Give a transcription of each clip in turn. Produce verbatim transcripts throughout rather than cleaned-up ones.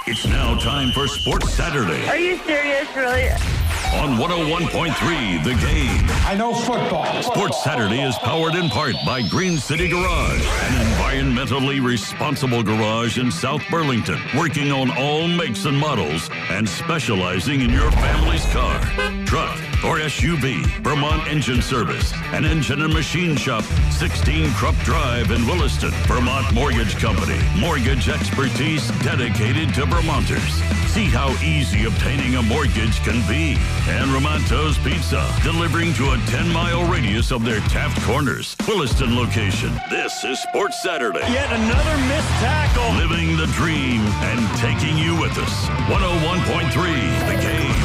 It's now time for Sports Saturday. Are you serious, really? On one oh one point three, The Game. I know football. Sports Saturday is powered in part by Green City Garage, an environmentally responsible garage in South Burlington, working on all makes and models and specializing in your family's car, truck, or S U V. Vermont Engine Service, an engine and machine shop, sixteen Krupp Drive in Williston. Vermont Mortgage Company, mortgage expertise dedicated to Vermonters. See how easy obtaining a mortgage can be. And Ramonto's Pizza, delivering to a ten-mile radius of their Taft Corners, Williston location. This is Sports Saturday. Yet another missed tackle. Living the dream and taking you with us. one oh one point three, The Game.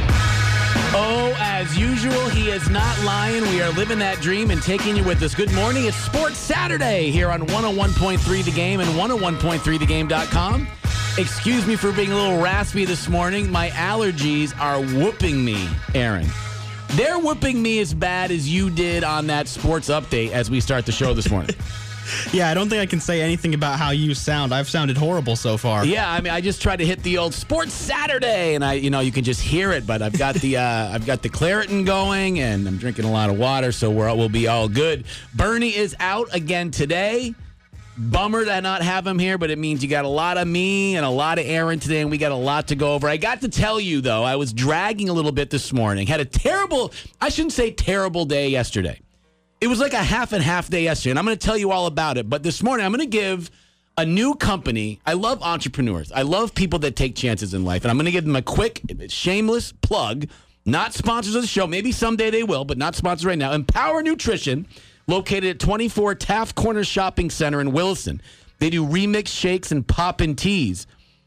Oh, as usual, he is not lying. We are living that dream and taking you with us. Good morning. It's Sports Saturday here on one oh one point three The Game and one oh one point three the game dot com. Excuse me for being a little raspy this morning. My allergies are whooping me, Aaron. They're whooping me as bad as you did on that sports update as we start the show this morning. Yeah, I don't think I can say anything about how you sound. I've sounded horrible so far. Yeah, I mean, I just tried to hit the old Sports Saturday, and I, you know, you can just hear it. But I've got the, uh, I've got the Claritin going, and I'm drinking a lot of water, so we're we'll be all good. Bernie is out again today. Bummer to not have him here, but it means you got a lot of me and a lot of Aaron today, and we got a lot to go over. I got to tell you, though, I was dragging a little bit this morning. Had a terrible, I shouldn't say terrible day yesterday. It was like a half and half day yesterday, and I'm going to tell you all about it. But this morning, I'm going to give a new company. I love entrepreneurs. I love people that take chances in life, and I'm going to give them a quick, shameless plug. Not sponsors of the show. Maybe someday they will, but not sponsors right now. Empower Nutrition, located at twenty-four Taft Corners Shopping Center in Williston. They do remix shakes and poppin' teas.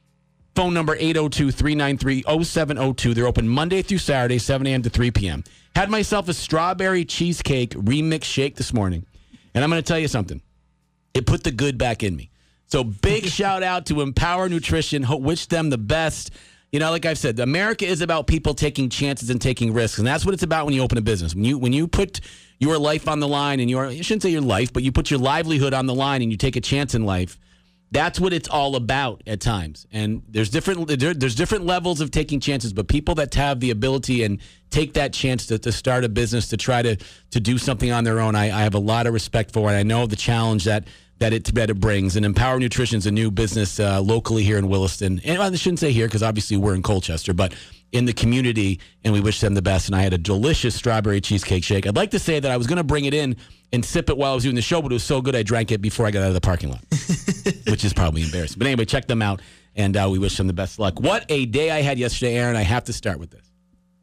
Phone number eight oh two, three nine three, oh seven oh two. They're open Monday through Saturday, seven a.m. to three p.m. Had myself a strawberry cheesecake remix shake this morning. And I'm going to tell you something. It put the good back in me. So big shout out to Empower Nutrition. Ho- wish them the best. You know, like I've said, America is about people taking chances and taking risks. And that's what it's about when you open a business. When you when you put your life on the line and your, you shouldn't say your life, but you put your livelihood on the line and you take a chance in life. That's what it's all about at times. And there's different there, there's different levels of taking chances, but people that have the ability and take that chance to, to start a business, to try to to do something on their own, I, I have a lot of respect for, and I know the challenge that that it, that it brings. And Empower Nutrition is a new business uh, locally here in Williston. And I shouldn't say here because obviously we're in Colchester, but in the community, and we wish them the best. And I had a delicious strawberry cheesecake shake. I'd like to say that I was going to bring it in and sip it while I was doing the show, but it was so good I drank it before I got out of the parking lot, which is probably embarrassing. But anyway, check them out, and uh, we wish them the best luck. What a day I had yesterday, Aaron. I have to start with this.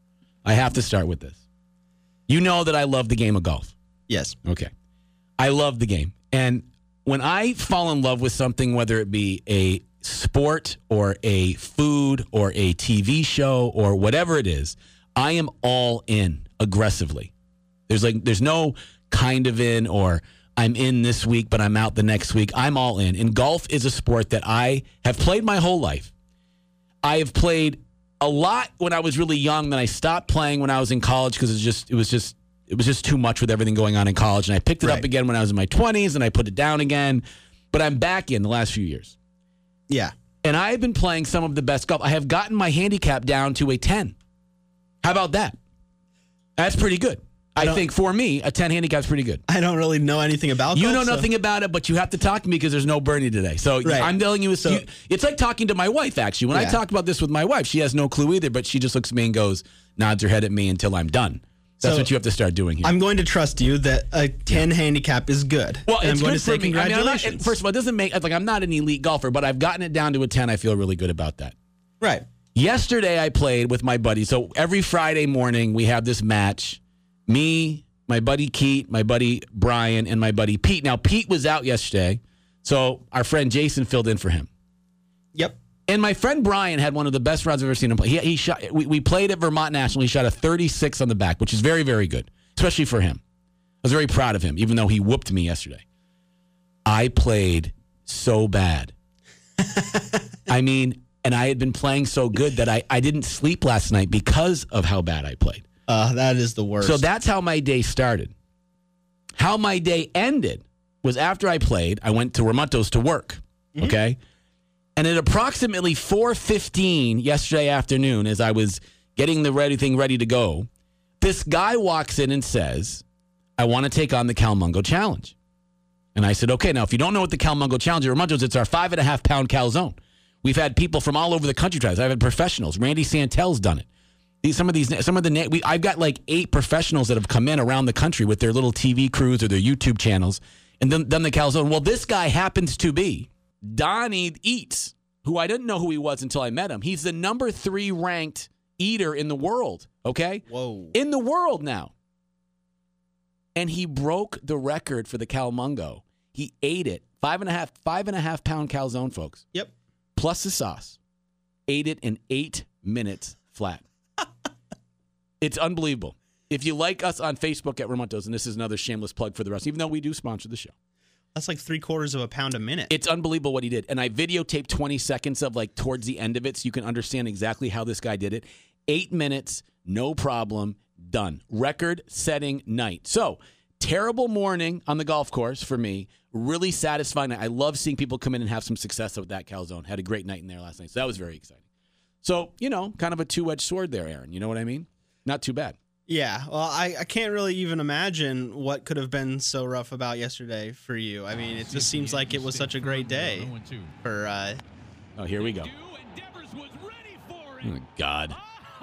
I have to start with this. You know that I love the game of golf. Yes. Okay. I love the game. And when I fall in love with something, whether it be a sport or a food or a T V show or whatever it is, I am all in aggressively. There's like there's no kind of in or I'm in this week but I'm out the next week. I'm all in. And golf is a sport that I have played my whole life. I have played a lot when I was really young, then I stopped playing when I was in college because it was just it was just it was just too much with everything going on in college, and I picked it right. up again when I was in my twenties and I put it down again. But I'm back in the last few years. Yeah. And I've been playing some of the best golf. I have gotten my handicap down to a ten. How about that? That's pretty good. I, I think for me, a ten handicap is pretty good. I don't really know anything about You golf, know so. nothing about it, but you have to talk to me because there's no Bernie today. So right. I'm telling you, So, you, it's like talking to my wife, actually. When yeah. I talk about this with my wife, she has no clue either, but she just looks at me and goes, nods her head at me until I'm done. That's so what you have to start doing here. I'm going to trust you that a ten yeah. handicap is good. Well, and it's I'm going good to say for me. I mean, congratulations. I'm not, first of all, it doesn't make like I'm not an elite golfer, but I've gotten it down to a ten. I feel really good about that. Right. Yesterday, I played with my buddy. So every Friday morning, we have this match. Me, my buddy Keith, my buddy Brian, and my buddy Pete. Now, Pete was out yesterday, so our friend Jason filled in for him. Yep. And my friend Brian had one of the best rounds I've ever seen him play. He, he shot. We, we played at Vermont National. He shot a thirty-six on the back, which is very, very good, especially for him. I was very proud of him, even though he whooped me yesterday. I played so bad. I mean, and I had been playing so good that I, I didn't sleep last night because of how bad I played. Uh, that is the worst. So that's how my day started. How my day ended was after I played, I went to Ramonto's to work, mm-hmm. okay? And at approximately four fifteen yesterday afternoon, as I was getting the ready thing ready to go, this guy walks in and says, I want to take on the Calmungo Challenge. And I said, okay, now if you don't know what the Calmungo Challenge is, Ramontos, it's our five and a half pound calzone. We've had people from all over the country try this. I've had professionals. Randy Santel's done it. These, some of these, some of the, we, I've got like eight professionals that have come in around the country with their little T V crews or their YouTube channels and then done the calzone. Well, this guy happens to be Donnie Eats, who I didn't know who he was until I met him. He's the number three ranked eater in the world, okay? Whoa. In the world now. And he broke the record for the Calmungo. He ate it. Five and a half, five and a half pound calzone, folks. Yep. Plus the sauce. Ate it in eight minutes flat. It's unbelievable. If you like us on Facebook at Ramontos, and this is another shameless plug for the rest, even though we do sponsor the show. That's like three quarters of a pound a minute. It's unbelievable what he did. And I videotaped twenty seconds of like towards the end of it so you can understand exactly how this guy did it. Eight minutes, no problem, done. Record-setting night. So, terrible morning on the golf course for me. Really satisfying. I love seeing people come in and have some success with that calzone. Had a great night in there last night. So that was very exciting. So, you know, kind of a two-edged sword there, Aaron. You know what I mean? Not too bad. Yeah, well, I, I can't really even imagine what could have been so rough about yesterday for you. I mean, it just seems like it was such a great day for... Uh, oh, here we go. Oh, God.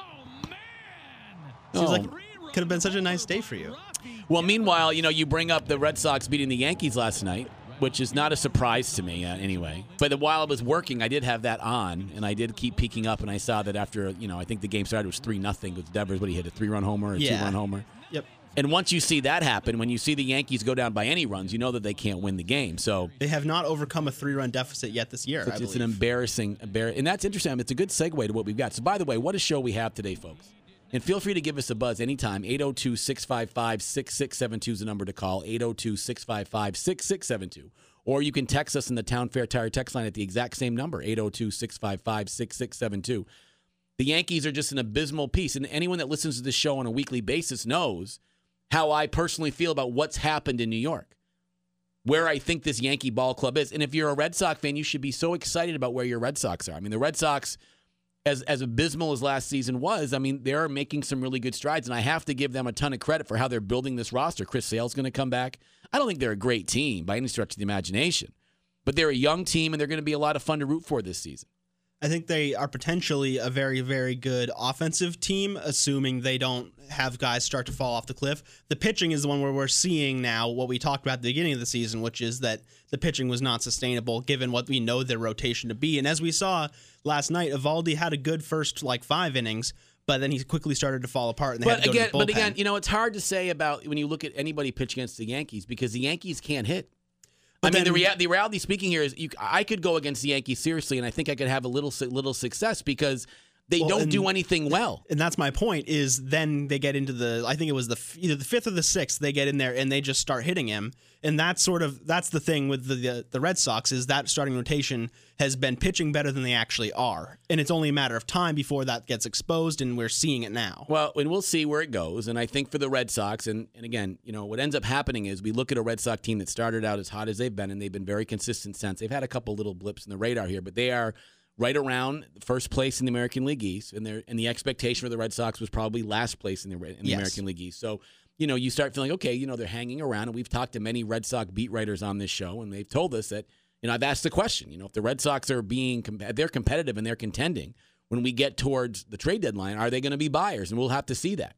Seems oh. like it could have been such a nice day for you. Well, meanwhile, you know, you bring up the Red Sox beating the Yankees last night, which is not a surprise to me uh, anyway. But while I was working, I did have that on, and I did keep peeking up, and I saw that after, you know, I think the game started, it was three nothing with Devers, but he hit a three-run homer, a yeah. two-run homer. Yep. And once you see that happen, when you see the Yankees go down by any runs, you know that they can't win the game. So they have not overcome a three-run deficit yet this year, so I it's, believe. It's an embarrassing, embar- and that's interesting. I mean, it's a good segue to what we've got. So, by the way, what a show we have today, folks. And feel free to give us a buzz anytime. eight oh two, six five five, six six seven two is the number to call. eight oh two, six five five, six six seven two. Or you can text us in the Town Fair Tire text line at the exact same number, eight oh two, six five five, six six seven two. The Yankees are just an abysmal piece. And anyone that listens to this show on a weekly basis knows how I personally feel about what's happened in New York, where I think this Yankee ball club is. And if you're a Red Sox fan, you should be so excited about where your Red Sox are. I mean, the Red Sox... As as abysmal as last season was, I mean, they're making some really good strides, and I have to give them a ton of credit for how they're building this roster. Chris Sale's going to come back. I don't think they're a great team by any stretch of the imagination, but they're a young team, and they're going to be a lot of fun to root for this season. I think they are potentially a very, very good offensive team, assuming they don't have guys start to fall off the cliff. The pitching is the one where we're seeing now what we talked about at the beginning of the season, which is that the pitching was not sustainable given what we know their rotation to be. And as we saw last night, Eovaldi had a good first like five innings, but then he quickly started to fall apart. And they but had to go again, to the bullpen. but again, you know, it's hard to say about when you look at anybody pitch against the Yankees because the Yankees can't hit. But I mean, then, the, rea- the reality speaking here is you, I could go against the Yankees seriously, and I think I could have a little little success because they well, don't and, do anything well. And that's my point is then they get into the, I think it was the either the fifth or the sixth, they get in there and they just start hitting him. And that's sort of, that's the thing with the, the, the Red Sox is that starting rotation has been pitching better than they actually are. And it's only a matter of time before that gets exposed, and we're seeing it now. Well, and we'll see where it goes. And I think for the Red Sox, and, and again, you know, what ends up happening is we look at a Red Sox team that started out as hot as they've been, and they've been very consistent since. They've had a couple little blips in the radar here, but they are right around first place in the American League East, and, and the expectation for the Red Sox was probably last place in the, in the yes. American League East. So, you know, you start feeling, okay, you know, they're hanging around, and we've talked to many Red Sox beat writers on this show, and they've told us that, you know, I've asked the question, you know, if the Red Sox are being, they're competitive and they're contending, when we get towards the trade deadline, are they going to be buyers? And we'll have to see that.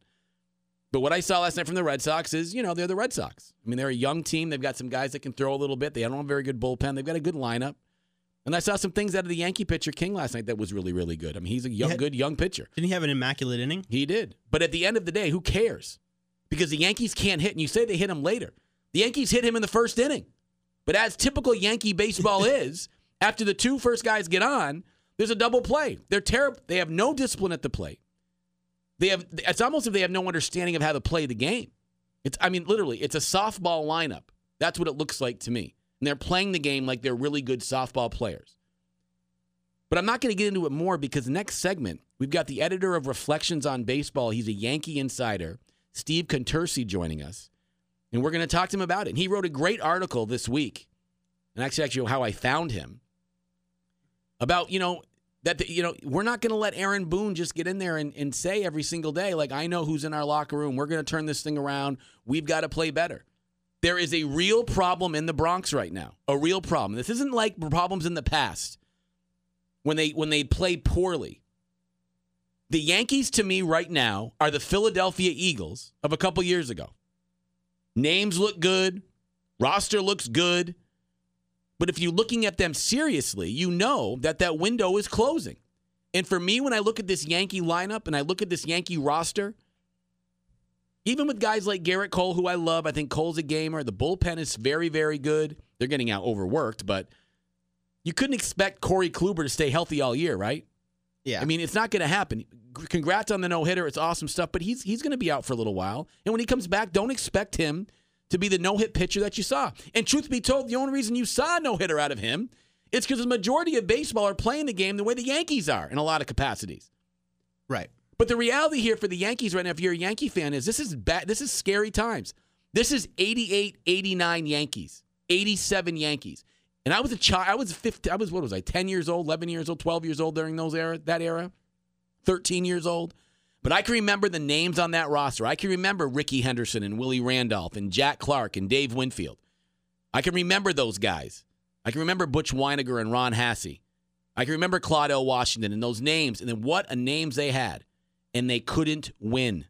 But what I saw last night from the Red Sox is, you know, they're the Red Sox. I mean, they're a young team. They've got some guys that can throw a little bit. They don't have a very good bullpen. They've got a good lineup. And I saw some things out of the Yankee pitcher King last night that was really, really good. I mean, he's a young, had, good young pitcher. Didn't he have an immaculate inning? He did. But at the end of the day, who cares? Because the Yankees can't hit, and you say they hit him later. The Yankees hit him in the first inning. But as typical Yankee baseball is, after the two first guys get on, there's a double play. They're terrible. They have no discipline at the plate. They have. It's almost as if they have no understanding of how to play the game. It's. I mean, literally, it's a softball lineup. That's what it looks like to me. And they're playing the game like they're really good softball players. But I'm not going to get into it more because next segment, we've got the editor of Reflections on Baseball. He's a Yankee insider, Steve Contursi, joining us. And we're going to talk to him about it. And he wrote a great article this week. And actually, actually how I found him. about, you know, that, the, you know, we're not going to let Aaron Boone just get in there and, and say every single day, like, I know who's in our locker room. We're going to turn this thing around. We've got to play better. There is a real problem in the Bronx right now, a real problem. This isn't like problems in the past when they when they played poorly. The Yankees, to me, right now, are the Philadelphia Eagles of a couple years ago. Names look good. Roster looks good. But if you're looking at them seriously, you know that that window is closing. And for me, when I look at this Yankee lineup and I look at this Yankee roster, even with guys like Garrett Cole, who I love, I think Cole's a gamer. The bullpen is very, very good. They're getting out overworked, but you couldn't expect Corey Kluber to stay healthy all year, right? Yeah. I mean, it's not going to happen. Congrats on the no-hitter. It's awesome stuff, but he's he's going to be out for a little while. And when he comes back, don't expect him to be the no-hit pitcher that you saw. And truth be told, the only reason you saw a no-hitter out of him is because the majority of baseball are playing the game the way the Yankees are in a lot of capacities. Right. But the reality here for the Yankees right now, if you're a Yankee fan, is this is bad. This is scary times. This is eighty-eight, eighty-nine Yankees, eighty-seven Yankees. And I was a child. I was fifteen. I was, what was I, ten years old, eleven years old, twelve years old during those era, that era, thirteen years old. But I can remember the names on that roster. I can remember Ricky Henderson and Willie Randolph and Jack Clark and Dave Winfield. I can remember those guys. I can remember Butch Weiniger and Ron Hassey. I can remember Claude L. Washington and those names. And then what a names they had. And they couldn't win.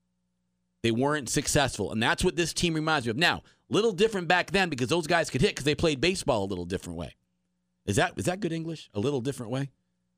They weren't successful. And that's what this team reminds me of. Now, a little different back then because those guys could hit because they played baseball a little different way. Is that is that good English? A little different way?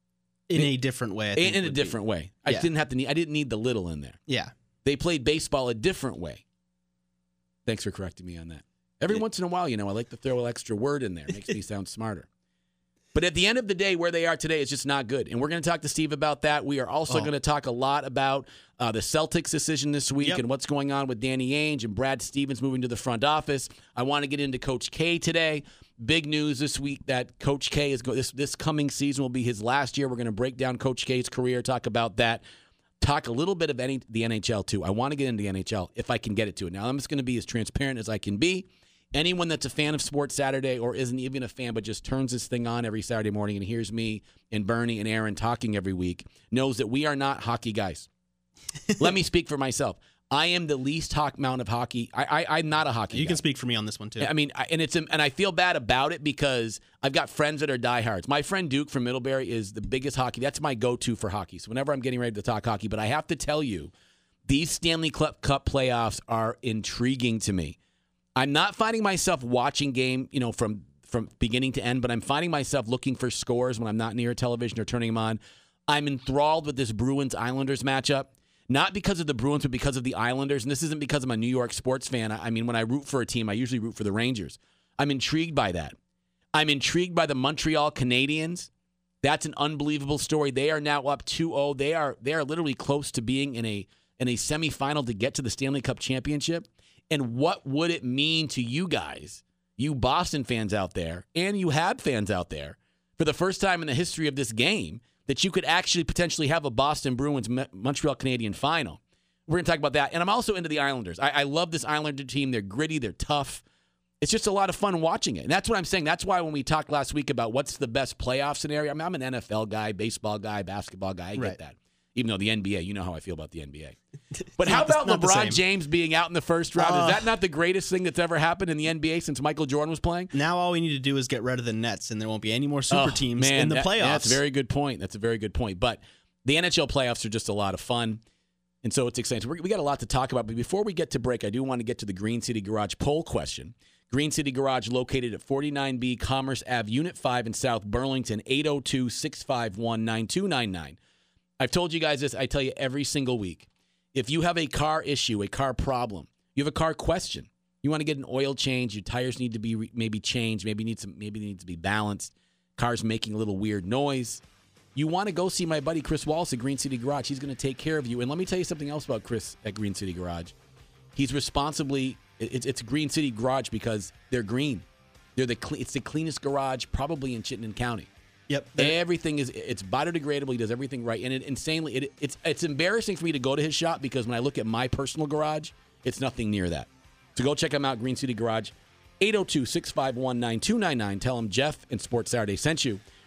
In a different way. I think in a different be. way. I Yeah. didn't have to need I didn't need the little in there. Yeah. They played baseball a different way. Thanks for correcting me on that. Every Yeah. once in a while, you know, I like to throw an extra word in there. It makes me sound smarter. But at the end of the day, where they are today is just not good. And we're going to talk to Steve about that. We are also Oh. going to talk a lot about uh, the Celtics decision this week Yep. and what's going on with Danny Ainge and Brad Stevens moving to the front office. I want to get into Coach K today. Big news this week that Coach K is go- this this coming season will be his last year. We're going to break down Coach K's career, talk about that, talk a little bit of any, the N H L too. I want to get into the N H L if I can get it to it. Now I'm just going to be as transparent as I can be. Anyone that's a fan of Sports Saturday or isn't even a fan but just turns this thing on every Saturday morning and hears me and Bernie and Aaron talking every week knows that we are not hockey guys. Let me speak for myself. I am the least hawk amount of hockey. I, I, I'm not a hockey You guy. can speak for me on this one, too. I mean, I, and it's and I feel bad about it because I've got friends that are diehards. My friend Duke from Middlebury is the biggest hockey. That's my go-to for hockey. So whenever I'm getting ready to talk hockey, but I have to tell you, these Stanley Cup playoffs are intriguing to me. I'm not finding myself watching game, you know, from from beginning to end, but I'm finding myself looking for scores when I'm not near a television or turning them on. I'm enthralled with this Bruins-Islanders matchup, not because of the Bruins, but because of the Islanders. And this isn't because I'm a New York sports fan. I mean, when I root for a team, I usually root for the Rangers. I'm intrigued by that. I'm intrigued by the Montreal Canadiens. That's an unbelievable story. They are now up two oh. They are they are literally close to being in a in a semifinal to get to the Stanley Cup championship. And what would it mean to you guys, you Boston fans out there, and you Hab fans out there, for the first time in the history of this game, that you could actually potentially have a Boston Bruins Montreal Canadian final? We're going to talk about that. And I'm also into the Islanders. I, I love this Islander team. They're gritty. They're tough. It's just a lot of fun watching it. And that's what I'm saying. That's why when we talked last week about what's the best playoff scenario, I mean, I'm an N F L guy, baseball guy, basketball guy. I get Right. that. Even though the N B A, you know how I feel about the N B A. But how Not the- about not the LeBron same. James being out in the first round? Uh, Is that not the greatest thing that's ever happened in the N B A since Michael Jordan was playing? Now all we need to do is get rid of the Nets, and there won't be any more super Oh, teams man, in the that- playoffs. That's a very good point. That's a very good point. But the N H L playoffs are just a lot of fun. And so it's exciting. So we we got a lot to talk about. But before we get to break, I do want to get to the Green City Garage poll question. Green City Garage located at forty-nine B Commerce Avenue, Unit five in South Burlington, eight oh two, six five one, nine two nine nine. I've told you guys this. I tell you every single week. If you have a car issue, a car problem, you have a car question, you want to get an oil change, your tires need to be re- maybe changed, maybe need some, maybe they need to be balanced, car's making a little weird noise, you want to go see my buddy Chris Wallace at Green City Garage. He's going to take care of you. And let me tell you something else about Chris at Green City Garage. He's responsibly, it's, it's Green City Garage because they're green. They're the cle- It's the cleanest garage probably in Chittenden County. Yep. Everything is, it's biodegradable. He does everything right. And it, insanely, it, it's it's embarrassing for me to go to his shop because when I look at my personal garage, it's nothing near that. So go check him out, Green City Garage, eight oh two, six five one, nine two nine nine. Tell him Jeff and Sports Saturday sent you.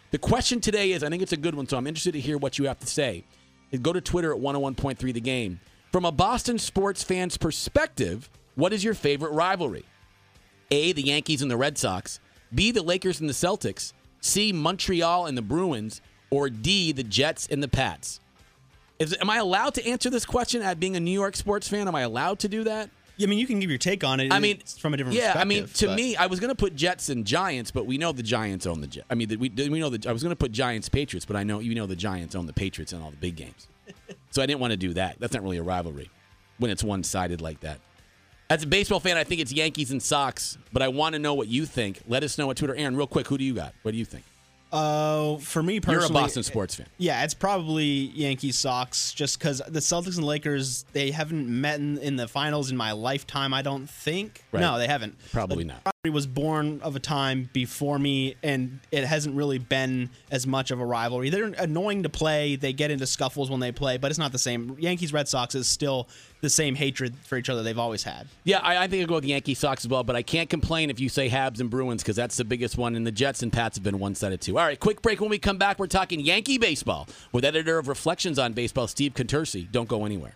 The question today is, I think it's a good one, so I'm interested to hear what you have to say. Go to Twitter at one oh one point three The Game. From a Boston sports fan's perspective, what is your favorite rivalry? A, the Yankees and the Red Sox. B, the Lakers and the Celtics. C, Montreal and the Bruins. Or D, the Jets and the Pats. Is, am I allowed to answer this question at being a New York sports fan? Am I allowed to do that? Yeah, I mean, you can give your take on it. I mean, it's from a different yeah, perspective. I mean, to but. me, I was going to put Jets and Giants, but we know the Giants own the Jets. I mean, we we know that I was going to put Giants Patriots, but I know you know the Giants own the Patriots in all the big games. So I didn't want to do that. That's not really a rivalry when it's one-sided like that. As a baseball fan, I think it's Yankees and Sox, but I want to know what you think. Let us know on Twitter. Aaron, real quick, who do you got? What do you think? Uh, for me personally, you're a Boston sports fan. Yeah, it's probably Yankees Sox, just because the Celtics and Lakers, they haven't met in, in the finals in my lifetime. I don't think. Right. No, they haven't. Probably the not. Rivalry was born of a time before me, and it hasn't really been as much of a rivalry. They're annoying to play. They get into scuffles when they play, but it's not the same. Yankees Red Sox is still the same hatred for each other they've always had. Yeah, I, I think I'll go with the Yankees Sox as well, but I can't complain if you say Habs and Bruins because that's the biggest one, and the Jets and Pats have been one-sided too. All right, quick break. When we come back, we're talking Yankee baseball with editor of Reflections on Baseball, Steve Contursi. Don't go anywhere.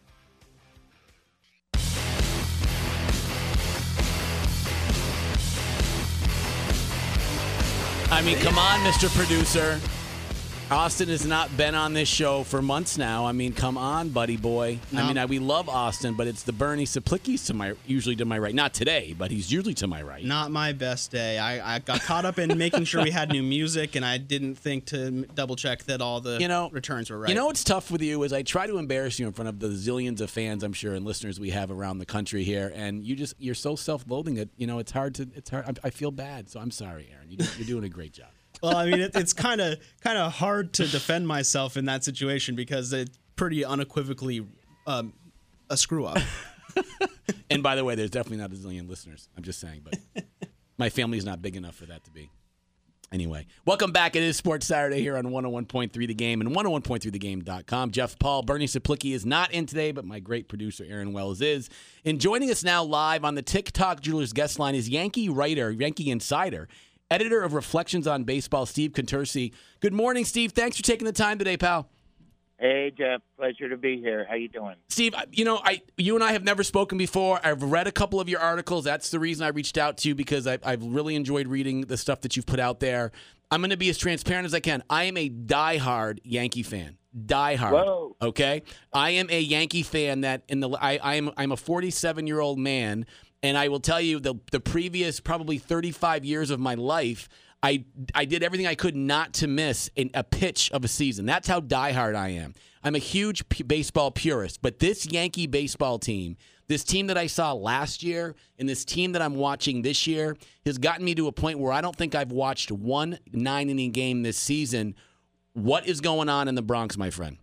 I mean, come on, Mister Producer. Austin has not been on this show for months now. I mean, come on, buddy boy. No. I mean, I, we love Austin, but it's the Bernie Saplicki's to my usually to my right. Not today, but he's usually to my right. Not my best day. I, I got caught up in making sure we had new music, and I didn't think to double check that all the you know, returns were right. You know what's tough with you is I try to embarrass you in front of the zillions of fans, I'm sure, and listeners we have around the country here, and you just you're so self-loathing that you know it's hard to it's hard. I, I feel bad, so I'm sorry, Aaron. You, you're doing a great job. Well, I mean, it, it's kind of kind of hard to defend myself in that situation because it's pretty unequivocally um, a screw up. And by the way, there's definitely not a zillion listeners. I'm just saying, but my family's not big enough for that to be. Anyway, welcome back. It is Sports Saturday here on one oh one point three The Game and one oh one point three the game dot com. Jeff Paul, Bernie Saplicki is not in today, but my great producer Aaron Wells is. And joining us now live on the TikTok Jewelers guest line is Yankee writer, Yankee insider, editor of Reflections on Baseball, Steve Contursi. Good morning, Steve. Thanks for taking the time today, pal. Hey, Jeff. Pleasure to be here. How you doing? Steve, you know, I, you and I have never spoken before. I've read a couple of your articles. That's the reason I reached out to you because I, I've really enjoyed reading the stuff that you've put out there. I'm going to be as transparent as I can. I am a diehard Yankee fan. Diehard. Whoa. Okay? I am a Yankee fan that in the I, I am I'm a forty-seven-year-old man. And I will tell you, the the previous probably thirty-five years of my life, I I did everything I could not to miss in a pitch of a season. That's how diehard I am. I'm a huge p- baseball purist. But this Yankee baseball team, this team that I saw last year, and this team that I'm watching this year, has gotten me to a point where I don't think I've watched one nine-inning game this season. What is going on in the Bronx, my friend?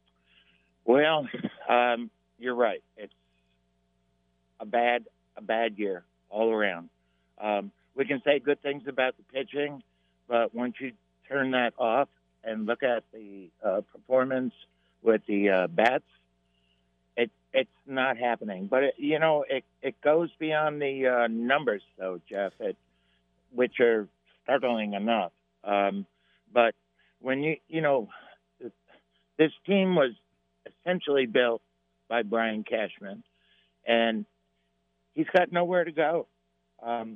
Well, um, you're right. It's a bad. A bad year all around. Um, we can say good things about the pitching, but once you turn that off and look at the uh, performance with the uh, bats, it it's not happening. But it, you know, it it goes beyond the uh, numbers, though, Jeff, it, which are startling enough. Um, but when you you know, this team was essentially built by Brian Cashman, and he's got nowhere to go. Um,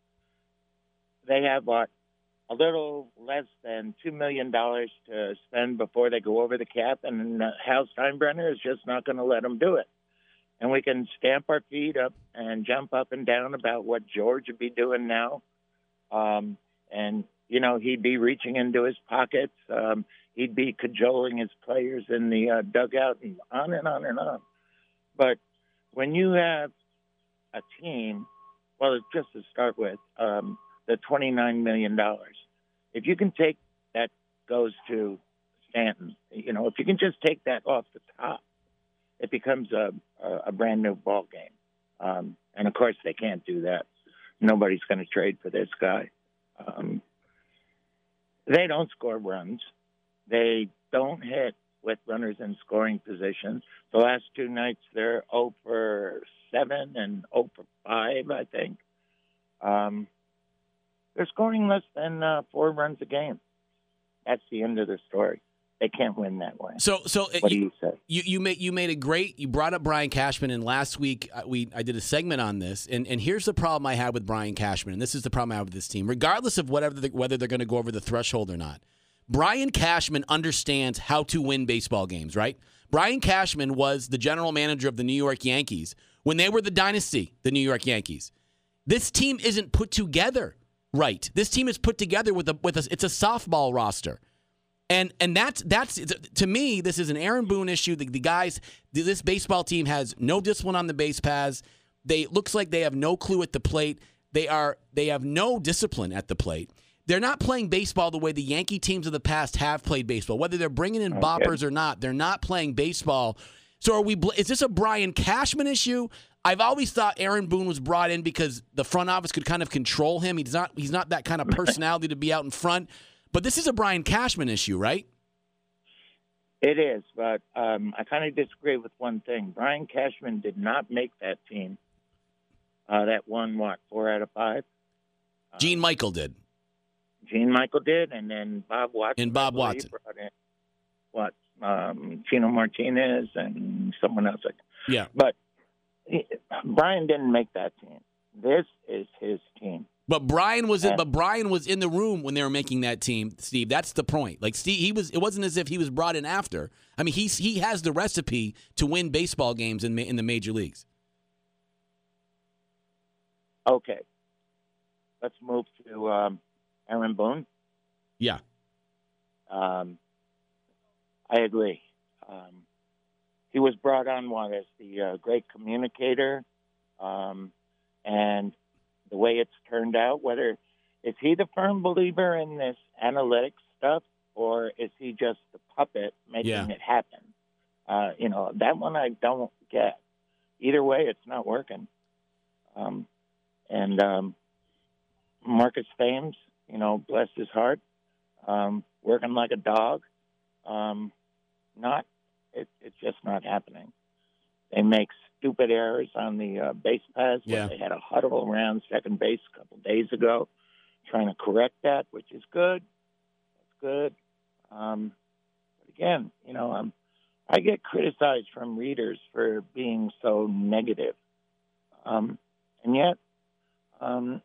they have, what, a little less than two million dollars to spend before they go over the cap, and uh, Hal Steinbrenner is just not going to let them do it. And we can stamp our feet up and jump up and down about what George would be doing now. Um, and, you know, he'd be reaching into his pockets. Um, he'd be cajoling his players in the uh, dugout and on and on and on. But when you have a team, well, just to start with, um, the twenty-nine million dollars. If you can take that goes to Stanton, you know, if you can just take that off the top, it becomes a, a, a brand new ball game. Um, and, of course, they can't do that. Nobody's going to trade for this guy. Um, they don't score runs. They don't hit with runners in scoring position. The last two nights, they're oh for seven and oh for five, I think. Um, they're scoring less than uh, four runs a game. that's the end of the story. They can't win that way. So, so what you, do you say? You you made you made a great. You brought up Brian Cashman, and last week uh, we I did a segment on this, and, and here's the problem I had with Brian Cashman, and this is the problem I have with this team, regardless of whatever the, whether they're going to go over the threshold or not. Brian Cashman understands how to win baseball games, right? Brian Cashman was the general manager of the New York Yankees when they were the dynasty, the New York Yankees. This team isn't put together right. This team is put together with a with a it's a softball roster. And and that's that's to me, this is an Aaron Boone issue. The, the guys, this baseball team has no discipline on the base paths. They looks like they have no clue at the plate. They are they have no discipline at the plate. They're not playing baseball the way the Yankee teams of the past have played baseball. Whether they're bringing in okay. boppers or not, they're not playing baseball. So are we? Is this a Brian Cashman issue? I've always thought Aaron Boone was brought in because the front office could kind of control him. He's not he's not that kind of personality to be out in front. But this is a Brian Cashman issue, right? It is, but um, I kind of disagree with one thing. Brian Cashman did not make that team. Uh, that won, what, four out of five? Gene um, Michael did. Gene Michael did, and then Bob Watson. And Bob Watson. Brought in, what, um, Chino Martinez and someone else. Yeah. But he, Brian didn't make that team. This is his team. But Brian was in, but Brian was in the room when they were making that team, Steve. That's the point. Like Steve, he was. It wasn't as if he was brought in after. I mean, he's he has the recipe to win baseball games in in the major leagues. Okay, let's move to um, Aaron Boone. Yeah, um, I agree. Um, he was brought on what as the uh, great communicator, um, and. The way it's turned out, whether is he the firm believer in this analytics stuff, or is he just the puppet making yeah. it happen? Uh, you know, that one I don't get. Either way, it's not working. Um, and um, Marcus Thames, you know, bless his heart, um, working like a dog. Um, not, it, it's just not happening. They make stupid errors on the uh, base paths. Yeah. They had a huddle around second base a couple days ago trying to correct that, which is good. That's good. Um, but again, you know, um, I get criticized from readers for being so negative. Um, and yet, um,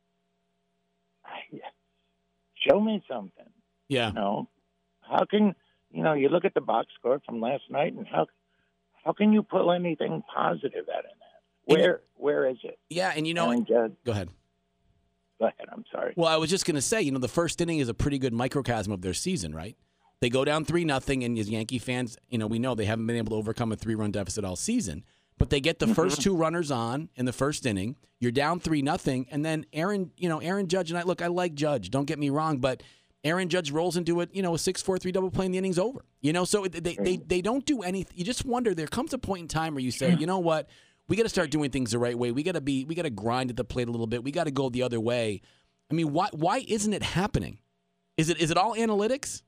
I, show me something. Yeah. You know, how can, you know, you look at the box score from last night and how How can you pull anything positive out of that? Where where is it? Yeah, and you know, and, uh, go ahead. Go ahead. I'm sorry. Well, I was just going to say, you know, the first inning is a pretty good microcosm of their season, right? They go down three nothing, and as Yankee fans, you know, we know they haven't been able to overcome a three run deficit all season. But they get the mm-hmm. first two runners on in the first inning. You're down three nothing, and then Aaron, you know, Aaron Judge and I look. I like Judge. Don't get me wrong, but Aaron Judge rolls into it, you know, a six four three double play and the inning's over. You know, so they, they they don't do anything. You just wonder, there comes a point in time where you say, you know what, we got to start doing things the right way. We got to be, we got to grind at the plate a little bit. We got to go the other way. I mean, why why isn't it happening? Is it is it all analytics?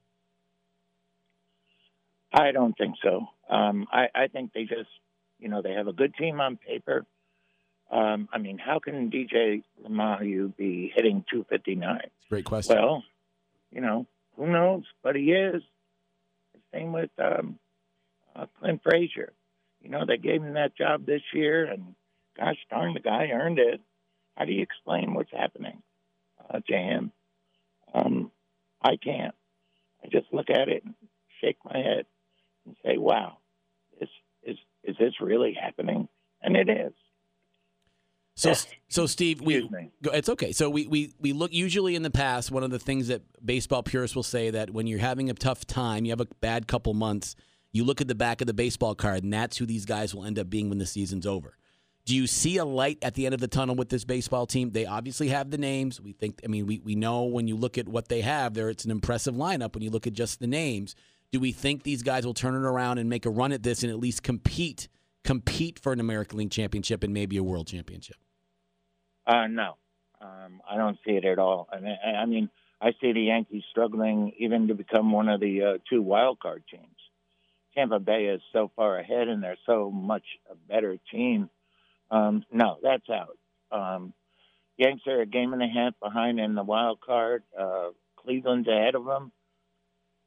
I don't think so. Um, I, I think they just, you know, they have a good team on paper. Um, I mean, how can D J LeMahieu be hitting two fifty-nine? Great question. Well, you know, who knows? But he is. Same with um, uh, Clint Frazier. You know, they gave him that job this year, and gosh darn, the guy earned it. How do you explain what's happening uh, to him? Um, I can't. I just look at it and shake my head and say, wow, this is, is this really happening? And it is. So, so Steve, we me. go, it's okay. So we, we we look usually in the past. One of the things that baseball purists will say that when you're having a tough time, you have a bad couple months, you look at the back of the baseball card, and that's who these guys will end up being when the season's over. Do you see a light at the end of the tunnel with this baseball team? They obviously have the names. We think. I mean, we we know when you look at what they have there, it's an impressive lineup. When you look at just the names, do we think these guys will turn it around and make a run at this and at least compete compete for an American League championship and maybe a World Championship? Uh, no, um, I don't see it at all. I mean, I mean, I see the Yankees struggling even to become one of the uh, two wild card teams. Tampa Bay is so far ahead, and they're so much a better team. Um, no, that's out. Um, Yanks are a game and a half behind in the wild card. Uh, Cleveland's ahead of them.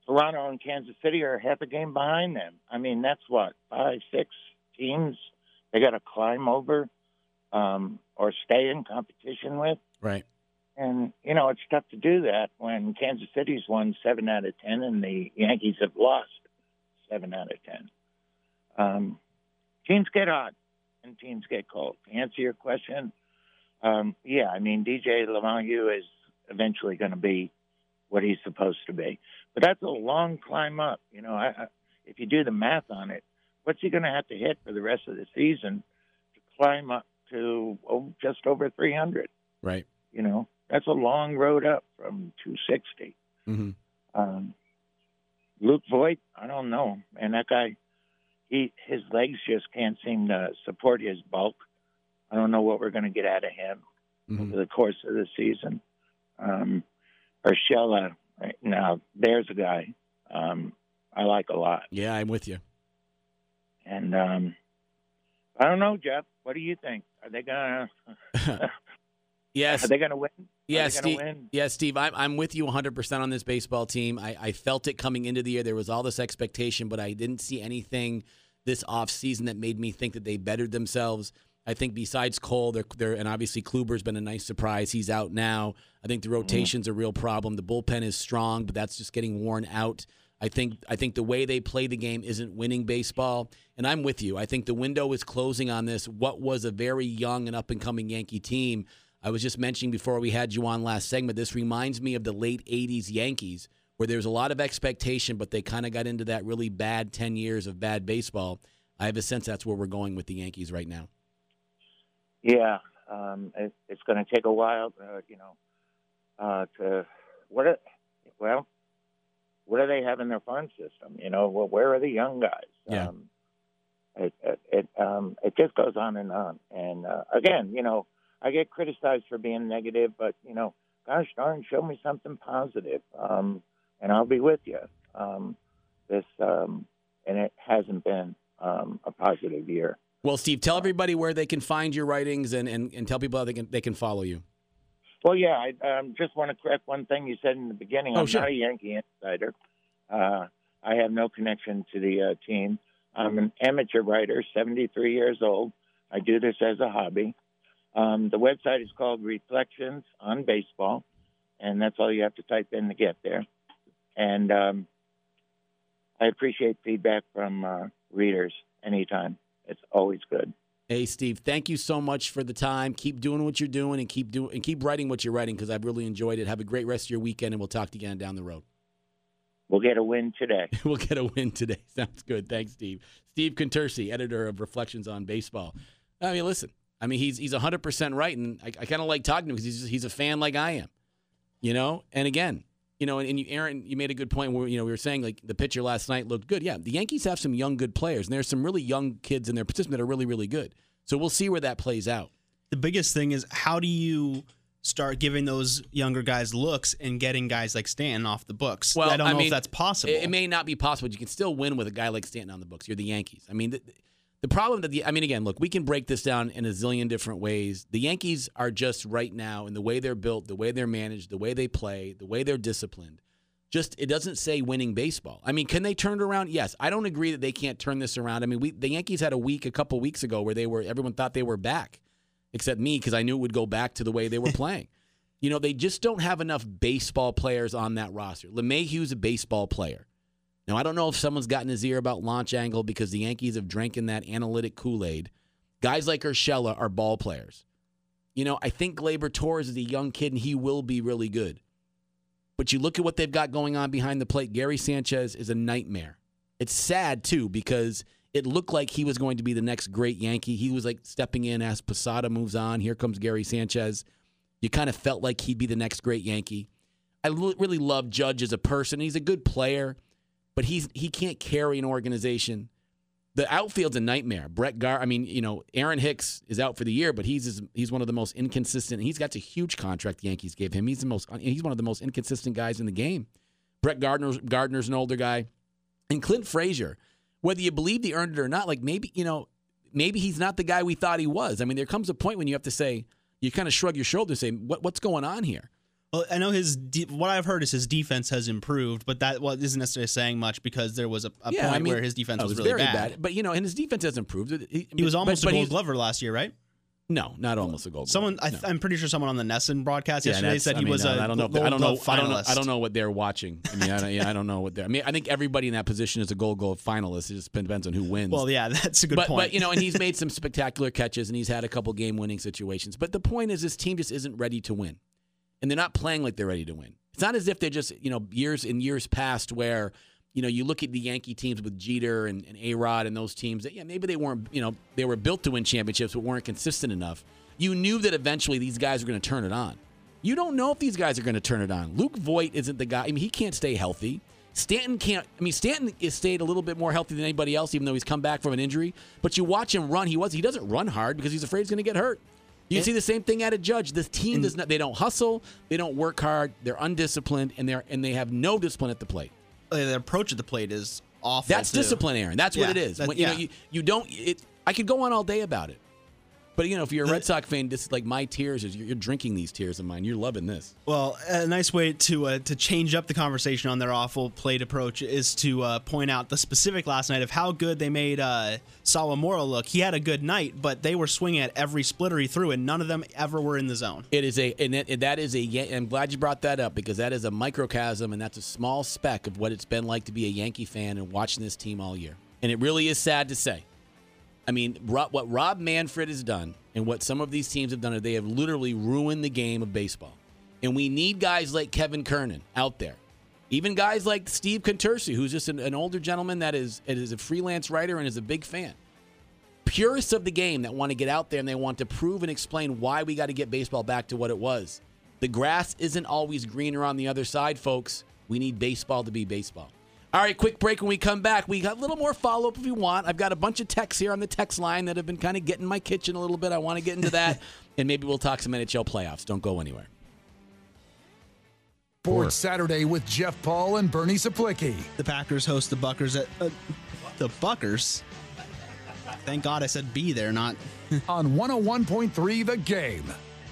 Toronto and Kansas City are half a game behind them. I mean, that's what, five, six teams they got to climb over um, or stay in competition with. Right. And, you know, it's tough to do that when Kansas City's won seven out of ten and the Yankees have lost seven out of ten. Um, teams get hot and teams get cold. To answer your question, um, yeah, I mean, D J LeMahieu is eventually going to be what he's supposed to be. But that's a long climb up. You know, I, I, if you do the math on it, what's he going to have to hit for the rest of the season to climb up to oh, just over three hundred? Right. You know, that's a long road up from two sixty. Mm-hmm. Um, Luke Voigt, I don't know. And that guy, he his legs just can't seem to support his bulk. I don't know what we're going to get out of him mm-hmm. over the course of the season. Um, Urshela, right now, there's a guy um, I like a lot. Yeah, I'm with you. And um, I don't know, Jeff. What do you think? Are they going to? Yes. Are they going to win? Yeah, Steve, yeah, Steve, I'm, I'm with you one hundred percent on this baseball team. I, I felt it coming into the year. There was all this expectation, but I didn't see anything this offseason that made me think that they bettered themselves. I think besides Cole, they're, they're, and obviously Kluber's been a nice surprise. He's out now. I think the rotation's a real problem. The bullpen is strong, but that's just getting worn out. I think I think the way they play the game isn't winning baseball, and I'm with you. I think the window is closing on this, what was a very young and up-and-coming Yankee team. I was just mentioning before we had you on last segment, this reminds me of the late eighties Yankees, where there was a lot of expectation, but they kind of got into that really bad ten years of bad baseball. I have a sense that's where we're going with the Yankees right now. Yeah, um, it, it's going to take a while, uh, you know, uh, to what? Are, well, what do they have in their farm system? You know, well, where are the young guys? Yeah. Um, it it it, um, it just goes on and on. And uh, again, you know, I get criticized for being negative, but you know, gosh darn, show me something positive, um, and I'll be with you. Um, this um, and it hasn't been um, a positive year. Well, Steve, tell everybody where they can find your writings and, and, and tell people how they can they can follow you. Well, yeah, I um, just want to correct one thing you said in the beginning. Oh, I'm sure. not a Yankee insider. Uh, I have no connection to the uh, team. I'm an amateur writer, seventy-three years old. I do this as a hobby. Um, the website is called Reflections on Baseball, and that's all you have to type in to get there. And um, I appreciate feedback from uh, readers anytime. It's always good. Hey, Steve, thank you so much for the time. Keep doing what you're doing and keep doing and keep writing what you're writing because I've really enjoyed it. Have a great rest of your weekend, and we'll talk to you again down the road. We'll get a win today. We'll get a win today. Sounds good. Thanks, Steve. Steve Contursi, editor of Reflections on Baseball. I mean, listen, I mean, he's he's one hundred percent right, and I, I kind of like talking to him because he's, he's a fan like I am, you know? And again, you know, and, and you, Aaron, you made a good point where, you know, we were saying, like, the pitcher last night looked good. Yeah, the Yankees have some young, good players, and there's some really young kids in their position that are really, really good. So we'll see where that plays out. The biggest thing is how do you start giving those younger guys looks and getting guys like Stanton off the books? Well, I don't I know mean, if that's possible. It, it may not be possible, but you can still win with a guy like Stanton on the books. You're the Yankees. I mean, the, the problem that the, I mean, again, look, we can break this down in a zillion different ways. The Yankees are just right now, in the way they're built, the way they're managed, the way they play, the way they're disciplined, just it doesn't say winning baseball. I mean, can they turn it around? Yes. I don't agree that they can't turn this around. I mean, we the Yankees had a week a couple weeks ago where they were everyone thought they were back, except me because I knew it would go back to the way they were playing. You know, they just don't have enough baseball players on that roster. LeMahieu's a baseball player. Now, I don't know if someone's gotten his ear about launch angle because the Yankees have drank in that analytic Kool-Aid. Guys like Urshela are ball players. You know, I think Gleyber Torres is a young kid, and he will be really good. But you look at what they've got going on behind the plate. Gary Sanchez is a nightmare. It's sad, too, because it looked like he was going to be the next great Yankee. He was like stepping in as Posada moves on. Here comes Gary Sanchez. You kind of felt like he'd be the next great Yankee. I l- really love Judge as a person. He's a good player, but he's he can't carry an organization. The outfield's a nightmare. Brett Gar, I mean, you know, Aaron Hicks is out for the year, but he's he's one of the most inconsistent. He's got a huge contract the Yankees gave him. He's the most he's one of the most inconsistent guys in the game. Brett Gardner's Gardner's an older guy, and Clint Frazier. Whether you believe he earned it or not, like maybe you know, maybe he's not the guy we thought he was. I mean, there comes a point when you have to say. You kind of shrug your shoulders and say, what, what's going on here? Well, I know his de- what I've heard is his defense has improved, but that well, isn't necessarily saying much because there was a, a Yeah, point I mean, where his defense oh, was, it was really very bad. bad. But you know, and his defense has improved. He, He was almost but, a but Gold he's- Glover last year, right? No, not almost a gold. Someone, Glove. I, No. I'm pretty sure someone on the Nesson broadcast Yeah, yesterday that's- said I he mean, was no, a I don't know. If Gold they- I don't know. Glove I don't know. finalist. I don't know what they're watching. I mean, I don't, yeah, I don't know what they're. I mean, I think everybody in that position is a Gold Glove finalist. It just depends on who wins. Well, yeah, that's a good but, point. But you know, and he's made some spectacular catches, and he's had a couple game-winning situations. But the point is, this team just isn't ready to win, and they're not playing like they're ready to win. It's not as if they're just, you know, years in years past where, you know, you look at the Yankee teams with Jeter and, and A-Rod and those teams that, yeah, maybe they weren't, you know, they were built to win championships but weren't consistent enough. You knew that eventually these guys were going to turn it on. You don't know if these guys are going to turn it on. Luke Voit isn't the guy. I mean, he can't stay healthy. Stanton can't. I mean, Stanton has stayed a little bit more healthy than anybody else, even though he's come back from an injury. But you watch him run. He was. He doesn't run hard because he's afraid he's going to get hurt. You And- see the same thing out of Judge. This team and- does not. They don't hustle. They don't work hard. They're undisciplined, and they're and they have no discipline at the plate. Uh, the approach at the plate is awful. That's too. discipline, Aaron. That's what Yeah, it is. that- When, you know, yeah. you, you don't. It, I could go on all day about it, but you know, if you're a Red Sox fan, this is like my tears. Is you're, you're drinking these tears of mine. You're loving this. Well, a nice way to uh, to change up the conversation on their awful plate approach is to uh, point out the specific last night of how good they made uh, Sawamura look. He had a good night, but they were swinging at every splitter he threw, and none of them ever were in the zone. It is a, and it, that is a. Yan- I'm glad you brought that up because that is a microcosm, and that's a small speck of what it's been like to be a Yankee fan and watching this team all year. And it really is sad to say. I mean, Ro- what Rob Manfred has done and what some of these teams have done is they have literally ruined the game of baseball. And we need guys like Kevin Kernan out there. Even guys like Steve Contursi, who's just an, an older gentleman that is, is a freelance writer and is a big fan. Purists of the game that want to get out there and they want to prove and explain why we got to get baseball back to what it was. The grass isn't always greener on the other side, folks. We need baseball to be baseball. All right, quick break. When we come back, we got a little more follow-up if you want. I've got a bunch of texts here on the text line that have been kind of getting my kitchen a little bit. I want to get into that, and maybe we'll talk some N H L playoffs. Don't go anywhere. Sports Saturday with Jeff Paul and Bernie Zaplicki. The Packers host the Buckers at uh, the Buckers. Thank God I said B there, not. On one oh one point three The Game.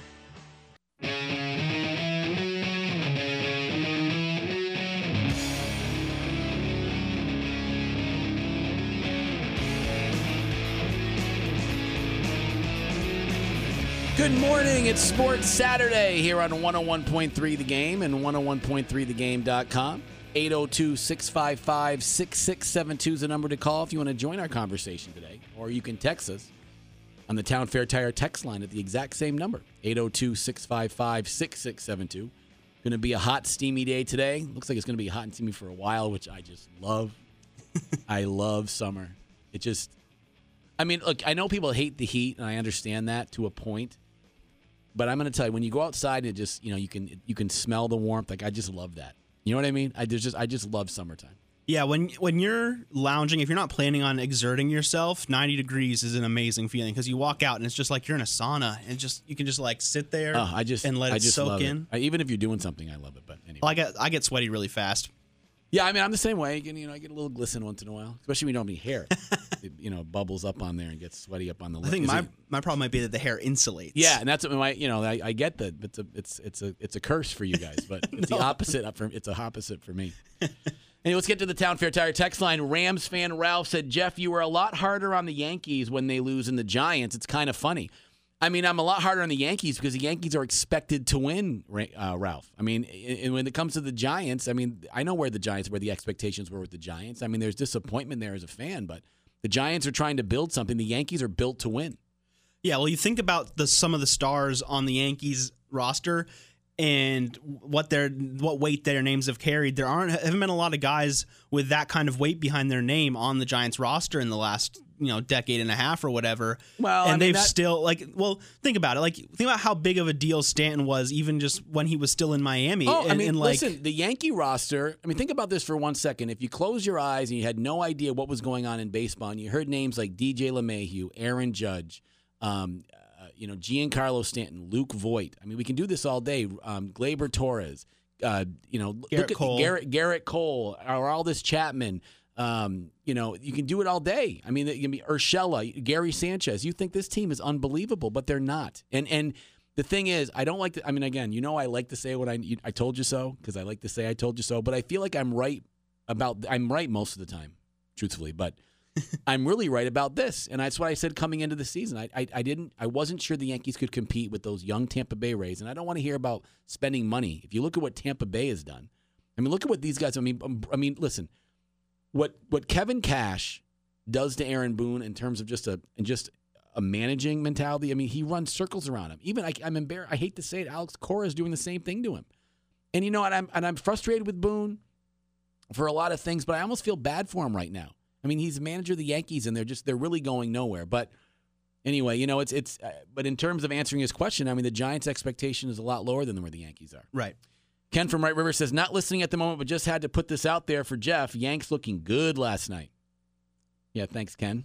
Good morning. It's Sports Saturday here on one oh one point three The Game and one oh one point three the game dot com. eight oh two, six five five, six six seven two is the number to call if you want to join our conversation today. Or you can text us on the Town Fair Tire text line at the exact same number, eight oh two, six five five, six six seven two. Going to be a hot, steamy day today. Looks like it's going to be hot and steamy for a while, which I just love. I love summer. It just, I mean, look, I know people hate the heat, and I understand that to a point. But I'm going to tell you, when you go outside, it just, you know, you can you can smell the warmth. Like, I just love that. You know what I mean? I there's just I just love summertime. Yeah, when when you're lounging, if you're not planning on exerting yourself, ninety degrees is an amazing feeling because you walk out and it's just like you're in a sauna and just you can just like sit there Oh, I just and let I it just soak love in. It. I, even if you're doing something, I love it. But anyway, Well, I get I get sweaty really fast. yeah, I mean, I'm the same way. You know, I get a little glisten once in a while, especially when you don't have any hair. It, you know, bubbles up on there and gets sweaty up on the lip. I think Is my it- my problem might be that the hair insulates. Yeah, and that's what my you know I, I get that it's a it's it's a it's a curse for you guys, but it's No. the opposite for it's a opposite for me. Anyway, let's get to the Town Fair Tire text line. Rams fan Ralph said, Jeff, you were a lot harder on the Yankees when they lose in the Giants. It's kind of funny. I mean, I'm a lot harder on the Yankees because the Yankees are expected to win, uh, Ralph. I mean, and when it comes to the Giants, I mean, I know where the Giants, where the expectations were with the Giants. I mean, there's disappointment there as a fan, but the Giants are trying to build something. The Yankees are built to win. Yeah, well, you think about the some of the stars on the Yankees roster and what their what weight their names have carried. There aren't haven't been a lot of guys with that kind of weight behind their name on the Giants roster in the last you know decade and a half or whatever. Well, and I mean, they've that- still like well think about it. Like think about how big of a deal Stanton was even just when he was still in Miami. Oh, and, I mean, and like, listen, the Yankee roster, I mean, think about this for one second. If you close your eyes and you had no idea what was going on in baseball and you heard names like D J LeMahieu, Aaron Judge, um, uh, you know, Giancarlo Stanton, Luke Voit. I mean, we can do this all day. Um, Gleyber Torres, uh, you know, Garrett look at Cole. Garrett, Garrett Cole, or Aldis Chapman. Um, you know, you can do it all day. I mean, it can be Urshela, Gary Sanchez. You think this team is unbelievable, but they're not. And and The thing is, I don't like to, I mean, again, you know, I like to say what I, I told you so, because I like to say I told you so, but I feel like I'm right about, I'm right most of the time, truthfully, but I'm really right about this. And that's what I said coming into the season. I, I, I didn't, I wasn't sure the Yankees could compete with those young Tampa Bay Rays. And I don't want to hear about spending money. If you look at what Tampa Bay has done, I mean, look at what these guys, I mean, I mean, listen, what, what Kevin Cash does to Aaron Boone in terms of just a, and just a managing mentality. I mean, he runs circles around him. Even I, I'm embarrassed. I hate to say it. Alex Cora is doing the same thing to him. And you know what? I'm, and I'm frustrated with Boone for a lot of things, but I almost feel bad for him right now. I mean, he's the manager of the Yankees, and they're just they're really going nowhere. But anyway, you know, it's it's. Uh, but in terms of answering his question, I mean, the Giants' expectation is a lot lower than where the Yankees are. Right. Ken from Wright River says, not listening at the moment, but just had to put this out there for Jeff. Yanks looking good last night. Yeah, thanks, Ken.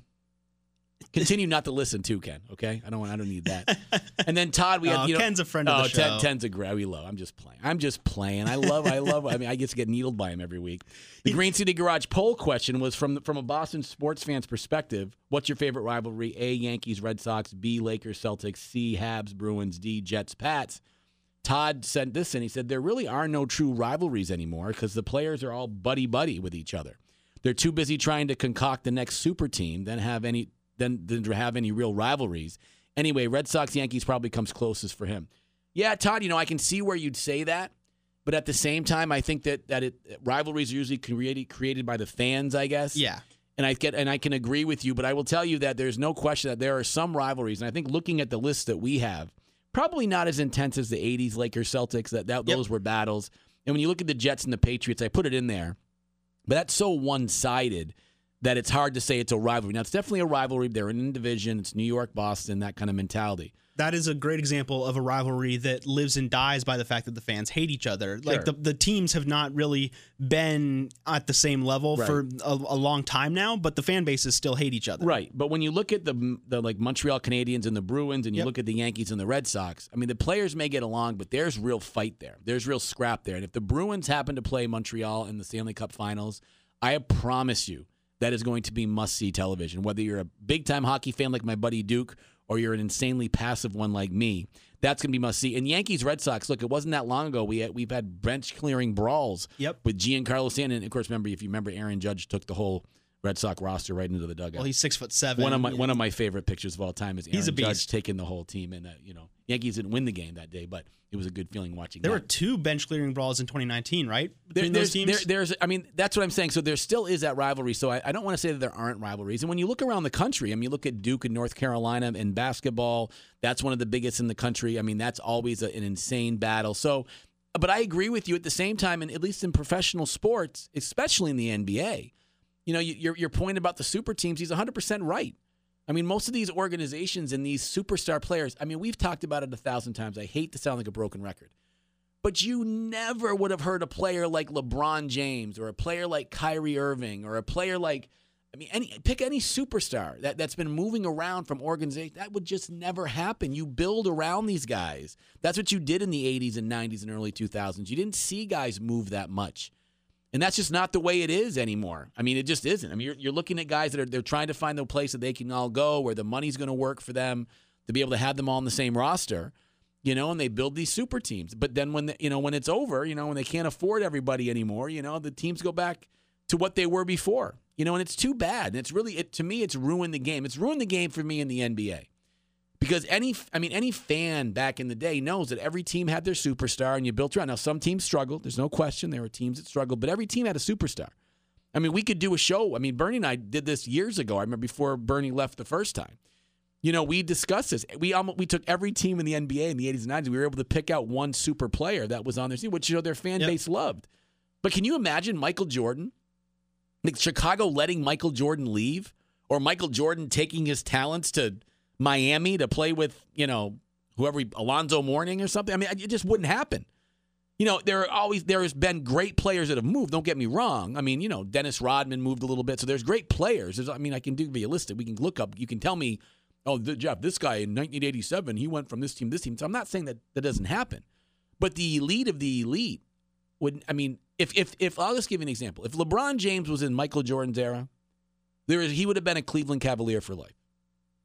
Continue not to listen too, Ken. Okay, I don't want. I don't need that. And then Todd, we had oh, you know, Ken's a friend of oh, the show. Ten, Ten's a great. We love. I'm just playing. I'm just playing. I love. I love. I mean, I get to get needled by him every week. The Green City Garage poll question was from from a Boston sports fan's perspective. What's your favorite rivalry? A. Yankees, Red Sox. B. Lakers, Celtics. C. Habs, Bruins. D. Jets, Pats. Todd sent this in. He said there really are no true rivalries anymore because the players are all buddy buddy with each other. They're too busy trying to concoct the next super team than have any. Than, than to have any real rivalries. Anyway, Red Sox, Yankees probably comes closest for him. Yeah, Todd, you know, I can see where you'd say that, but at the same time, I think that that it, rivalries are usually created created by the fans, I guess. Yeah. And I get and I can agree with you, but I will tell you that there's no question that there are some rivalries, and I think looking at the list that we have, probably not as intense as the eighties Lakers Celtics. That, that Yep. those were battles. And when you look at the Jets and the Patriots, I put it in there, but that's so one-sided that it's hard to say it's a rivalry. Now, it's definitely a rivalry. They're in a division. It's New York, Boston, that kind of mentality. That is a great example of a rivalry that lives and dies by the fact that the fans hate each other. Sure. Like the, the teams have not really been at the same level Right. for a, a long time now, but the fan bases still hate each other. Right. But when you look at the the like Montreal Canadiens and the Bruins and you Yep. look at the Yankees and the Red Sox, I mean, the players may get along, but there's real fight there. There's real scrap there. And if the Bruins happen to play Montreal in the Stanley Cup Finals, I promise you, that is going to be must-see television. Whether you're a big-time hockey fan like my buddy Duke or you're an insanely passive one like me, that's going to be must-see. And Yankees-Red Sox, look, it wasn't that long ago. We had, we've had bench-clearing brawls Yep. with Giancarlo Stanton. And, of course, remember if you remember, Aaron Judge took the whole Red Sox roster right into the dugout. Well, he's six foot seven. One of my Yeah. one of my favorite pictures of all time is Aaron He's a Judge beast. taking the whole team. And, uh, you know, Yankees didn't win the game that day, but it was a good feeling watching There that. were two bench clearing brawls in twenty nineteen, right? There, Between there's, those teams. there- there's, I mean, that's what I'm saying. So there still is that rivalry. So I, I don't want to say that there aren't rivalries. And when you look around the country, I mean, you look at Duke and North Carolina in basketball. That's one of the biggest in the country. I mean, that's always a, an insane battle. So, but I agree with you at the same time, and at least in professional sports, especially in the N B A, you know, you, your your point about the super teams, he's one hundred percent right. I mean, most of these organizations and these superstar players, I mean, we've talked about it a thousand times. I hate to sound like a broken record. But you never would have heard a player like LeBron James or a player like Kyrie Irving or a player like, I mean, any pick any superstar that, that's been moving around from organization. That would just never happen. You build around these guys. That's what you did in the eighties and nineties and early two thousands. You didn't see guys move that much. And that's just not the way it is anymore. I mean, it just isn't. I mean, you're, you're looking at guys that are they're trying to find the place that they can all go, where the money's going to work for them to be able to have them all on the same roster, you know, and they build these super teams. But then when the, you know when it's over, you know, when they can't afford everybody anymore, you know, the teams go back to what they were before, you know, and it's too bad. And it's really, it, to me, it's ruined the game. It's ruined the game for me in the N B A. Because any, I mean, any fan back in the day knows that every team had their superstar and you built around. Now, some teams struggled. There's no question. There were teams that struggled, but every team had a superstar. I mean, we could do a show. I mean, Bernie and I did this years ago. I remember before Bernie left the first time. You know, we discussed this. We almost, we took every team in the N B A in the eighties and nineties. We were able to pick out one super player that was on their team, which, you know, their fan Yep. base loved. But can you imagine Michael Jordan? Like Chicago letting Michael Jordan leave? Or Michael Jordan taking his talents to Miami to play with, you know, whoever, he, Alonzo Mourning or something? I mean, it just wouldn't happen. You know, there are always there has been great players that have moved. Don't get me wrong. I mean, you know, Dennis Rodman moved a little bit. So there's great players. There's, I mean, I can do be a list. We can look up. You can tell me, oh, the, Jeff, this guy in nineteen eighty-seven, he went from this team to this team. So I'm not saying that that doesn't happen. But the elite of the elite would, I mean, if if if I'll just give you an example. If LeBron James was in Michael Jordan's era, there is he would have been a Cleveland Cavalier for life.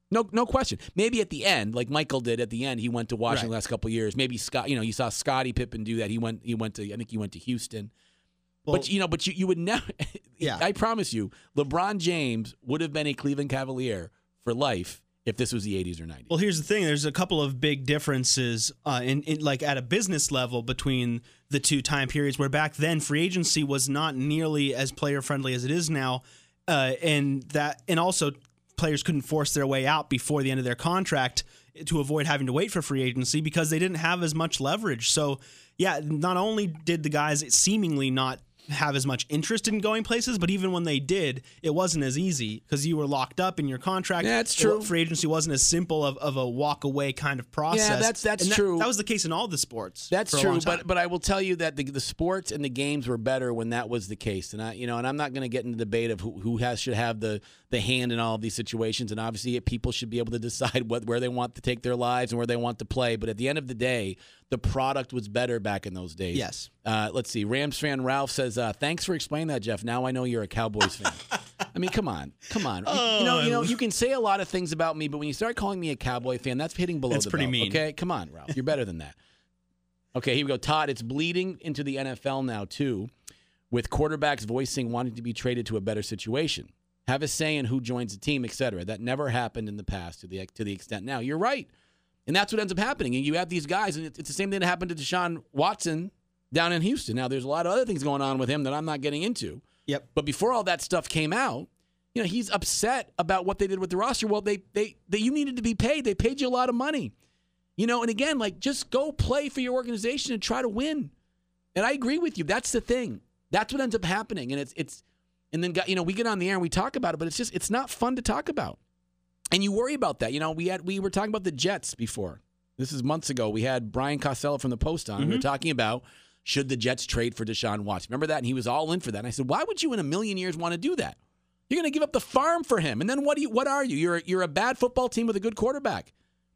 No, no question. Maybe at the end, like Michael did at the end, he went to Washington Right. the last couple of years. Maybe Scott, you know, you saw Scottie Pippen do that. He went, he went to, I think he went to Houston. Well, but you know, but you, you would never. Yeah. I promise you, LeBron James would have been a Cleveland Cavalier for life if this was the eighties or nineties. Well, here's the thing. There's a couple of big differences uh, in, in like at a business level between the two time periods, where back then free agency was not nearly as player friendly as it is now, uh, and that and also players couldn't force their way out before the end of their contract to avoid having to wait for free agency because they didn't have as much leverage. So, yeah, not only did the guys seemingly not have as much interest in going places, but even when they did, it wasn't as easy because you were locked up in your contract. Yeah, that's true. Free agency wasn't as simple of, of a walk away kind of process. Yeah, that's that's And that, true. That was the case in all the sports. That's for a true, long time. but but I will tell you that the, the sports and the games were better when that was the case, and I you know, and I'm not going to get into the debate of who, who has should have the the hand in all of these situations, and obviously people should be able to decide what where they want to take their lives and where they want to play. But at the end of the day, the product was better back in those days. Yes. Uh, let's see. Rams fan Ralph says, uh, "Thanks for explaining that, Jeff. Now I know you're a Cowboys fan." I mean, come on, come on. You, you know, you know, you can say a lot of things about me, but when you start calling me a Cowboy fan, that's hitting below That's the pretty belt. mean. Okay, come on, Ralph. You're better than that. Okay, here we go. Todd, it's bleeding into the N F L now, too, with quarterbacks voicing wanting to be traded to a better situation. Have a say in who joins the team, et cetera. That never happened in the past to the to the extent now. You're right. And that's what ends up happening. And you have these guys, and it's the same thing that happened to Deshaun Watson down in Houston. Now, there's a lot of other things going on with him that I'm not getting into. Yep. But before all that stuff came out, you know, he's upset about what they did with the roster. Well, they they, they you needed to be paid. They paid you a lot of money. You know, and again, like, just go play for your organization and try to win. And I agree with you. That's the thing. That's what ends up happening. And it's it's and then you know, we get on the air and we talk about it, but it's just it's not fun to talk about. And you worry about that. You know, we had we were talking about the Jets before. This is months ago. We had Brian Costello from the Post on. Mm-hmm. We were talking about should the Jets trade for Deshaun Watson. Remember that? And he was all in for that. And I said, why would you in a million years want to do that? You're going to give up the farm for him. And then what do you what are you? You're you're a bad football team with a good quarterback.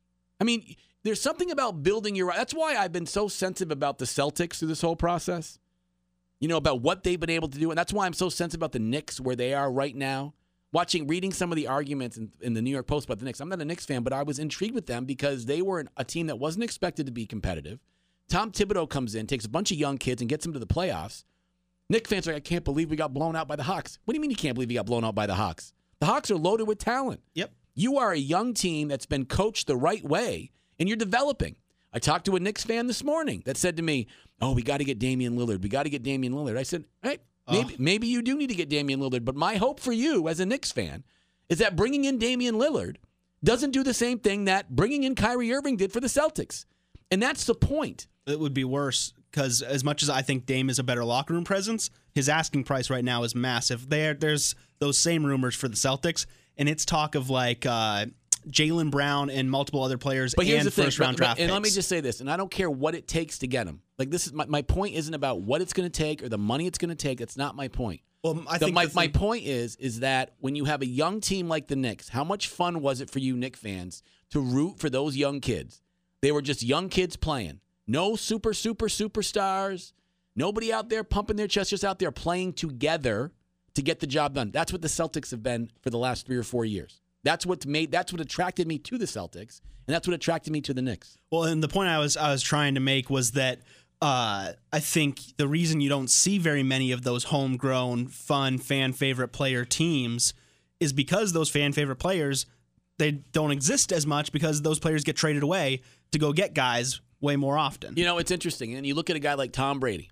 I mean, there's something about building your that's why I've been so sensitive about the Celtics through this whole process. You know, about what they've been able to do. And that's why I'm so sensitive about the Knicks where they are right now. Watching, reading some of the arguments in, in the New York Post about the Knicks. I'm not a Knicks fan, but I was intrigued with them because they were a team that wasn't expected to be competitive. Tom Thibodeau comes in, takes a bunch of young kids, and gets them to the playoffs. Knicks fans are like, I can't believe we got blown out by the Hawks. What do you mean you can't believe you got blown out by the Hawks? The Hawks are loaded with talent. Yep. You are a young team that's been coached the right way, and you're developing. I talked to a Knicks fan this morning that said to me, oh, we got to get Damian Lillard. We got to get Damian Lillard. I said, all right. Maybe, Oh. maybe you do need to get Damian Lillard, but my hope for you as a Knicks fan is that bringing in Damian Lillard doesn't do the same thing that bringing in Kyrie Irving did for the Celtics. And that's the point. It would be worse because as much as I think Dame is a better locker room presence, his asking price right now is massive. There, there's those same rumors for the Celtics, and it's talk of like uh, Jaylen Brown and multiple other players But here's and the thing, first round but- draft and picks. let me just say this, and I don't care what it takes to get him. Like this is my, my point isn't about what it's going to take or the money it's going to take. That's not my point. Well, I The- think my, the my thing- point is is that when you have a young team like the Knicks, how much fun was it for you Knicks fans to root for those young kids? They were just young kids playing. No super, super, superstars. Nobody out there pumping their chest, just out there playing together to get the job done. That's what the Celtics have been for the last three or four years. That's what made. That's what attracted me to the Celtics, and that's what attracted me to the Knicks. Well, and the point I was I was trying to make was that uh, I think the reason you don't see very many of those homegrown, fun, fan favorite player teams is because those fan favorite players they don't exist as much because those players get traded away to go get guys way more often. You know, it's interesting, and you look at a guy like Tom Brady,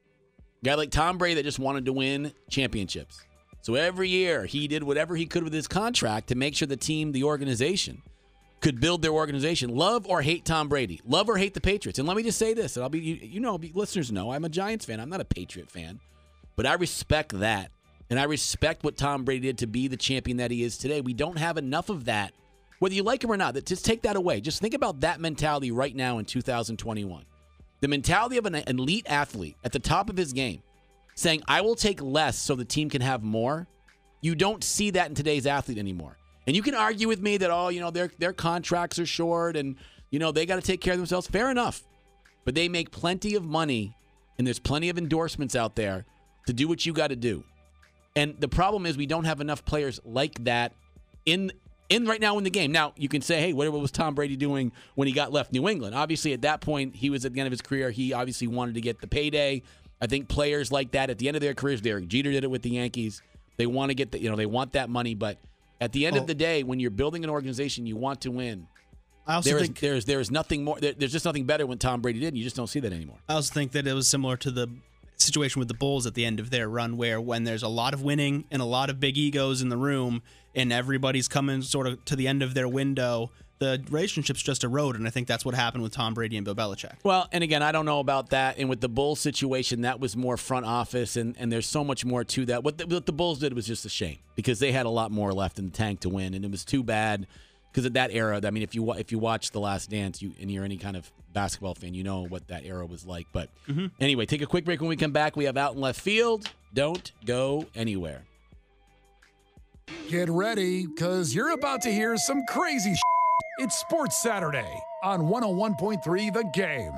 a guy like Tom Brady that just wanted to win championships. So every year he did whatever he could with his contract to make sure the team, the organization, could build their organization. Love or hate Tom Brady. Love or hate the Patriots. And let me just say this, and I'll be you, you know, listeners know I'm a Giants fan. I'm not a Patriot fan. But I respect that. And I respect what Tom Brady did to be the champion that he is today. We don't have enough of that. Whether you like him or not, just take that away. Just think about that mentality right now in two thousand twenty-one. The mentality of an elite athlete at the top of his game saying, I will take less so the team can have more. You don't see that in today's athlete anymore. And you can argue with me that, oh, you know, their their contracts are short and, you know, they got to take care of themselves. Fair enough. But they make plenty of money and there's plenty of endorsements out there to do what you got to do. And the problem is we don't have enough players like that in in right now in the game. Now, you can say, hey, what was Tom Brady doing when he got left New England? Obviously, at that point, he was at the end of his career. He obviously wanted to get the payday. I think players like that at the end of their careers, Derek Jeter did it with the Yankees. They want to get the, you know, they want that money, but at the end well, of the day, when you're building an organization, you want to win. I also there is, think there's there's nothing more. There, there's just nothing better when Tom Brady did. And you just don't see that anymore. I also think that it was similar to the situation with the Bulls at the end of their run, where when there's a lot of winning and a lot of big egos in the room, and everybody's coming sort of to the end of their window, the relationships just erode. And I think that's what happened with Tom Brady and Bill Belichick. Well, and again, I don't know about that. And with the Bulls situation, that was more front office, and, and there's so much more to that. What the, what the Bulls did was just a shame because they had a lot more left in the tank to win, and it was too bad. Because at that era, I mean, if you if you watch The Last Dance, you and you're any kind of basketball fan, you know what that era was like. But mm-hmm. anyway, take a quick break. When we come back, we have Out in Left Field. Don't go anywhere. Get ready, because you're about to hear some crazy shit. It's Sports Saturday on one oh one point three The Game.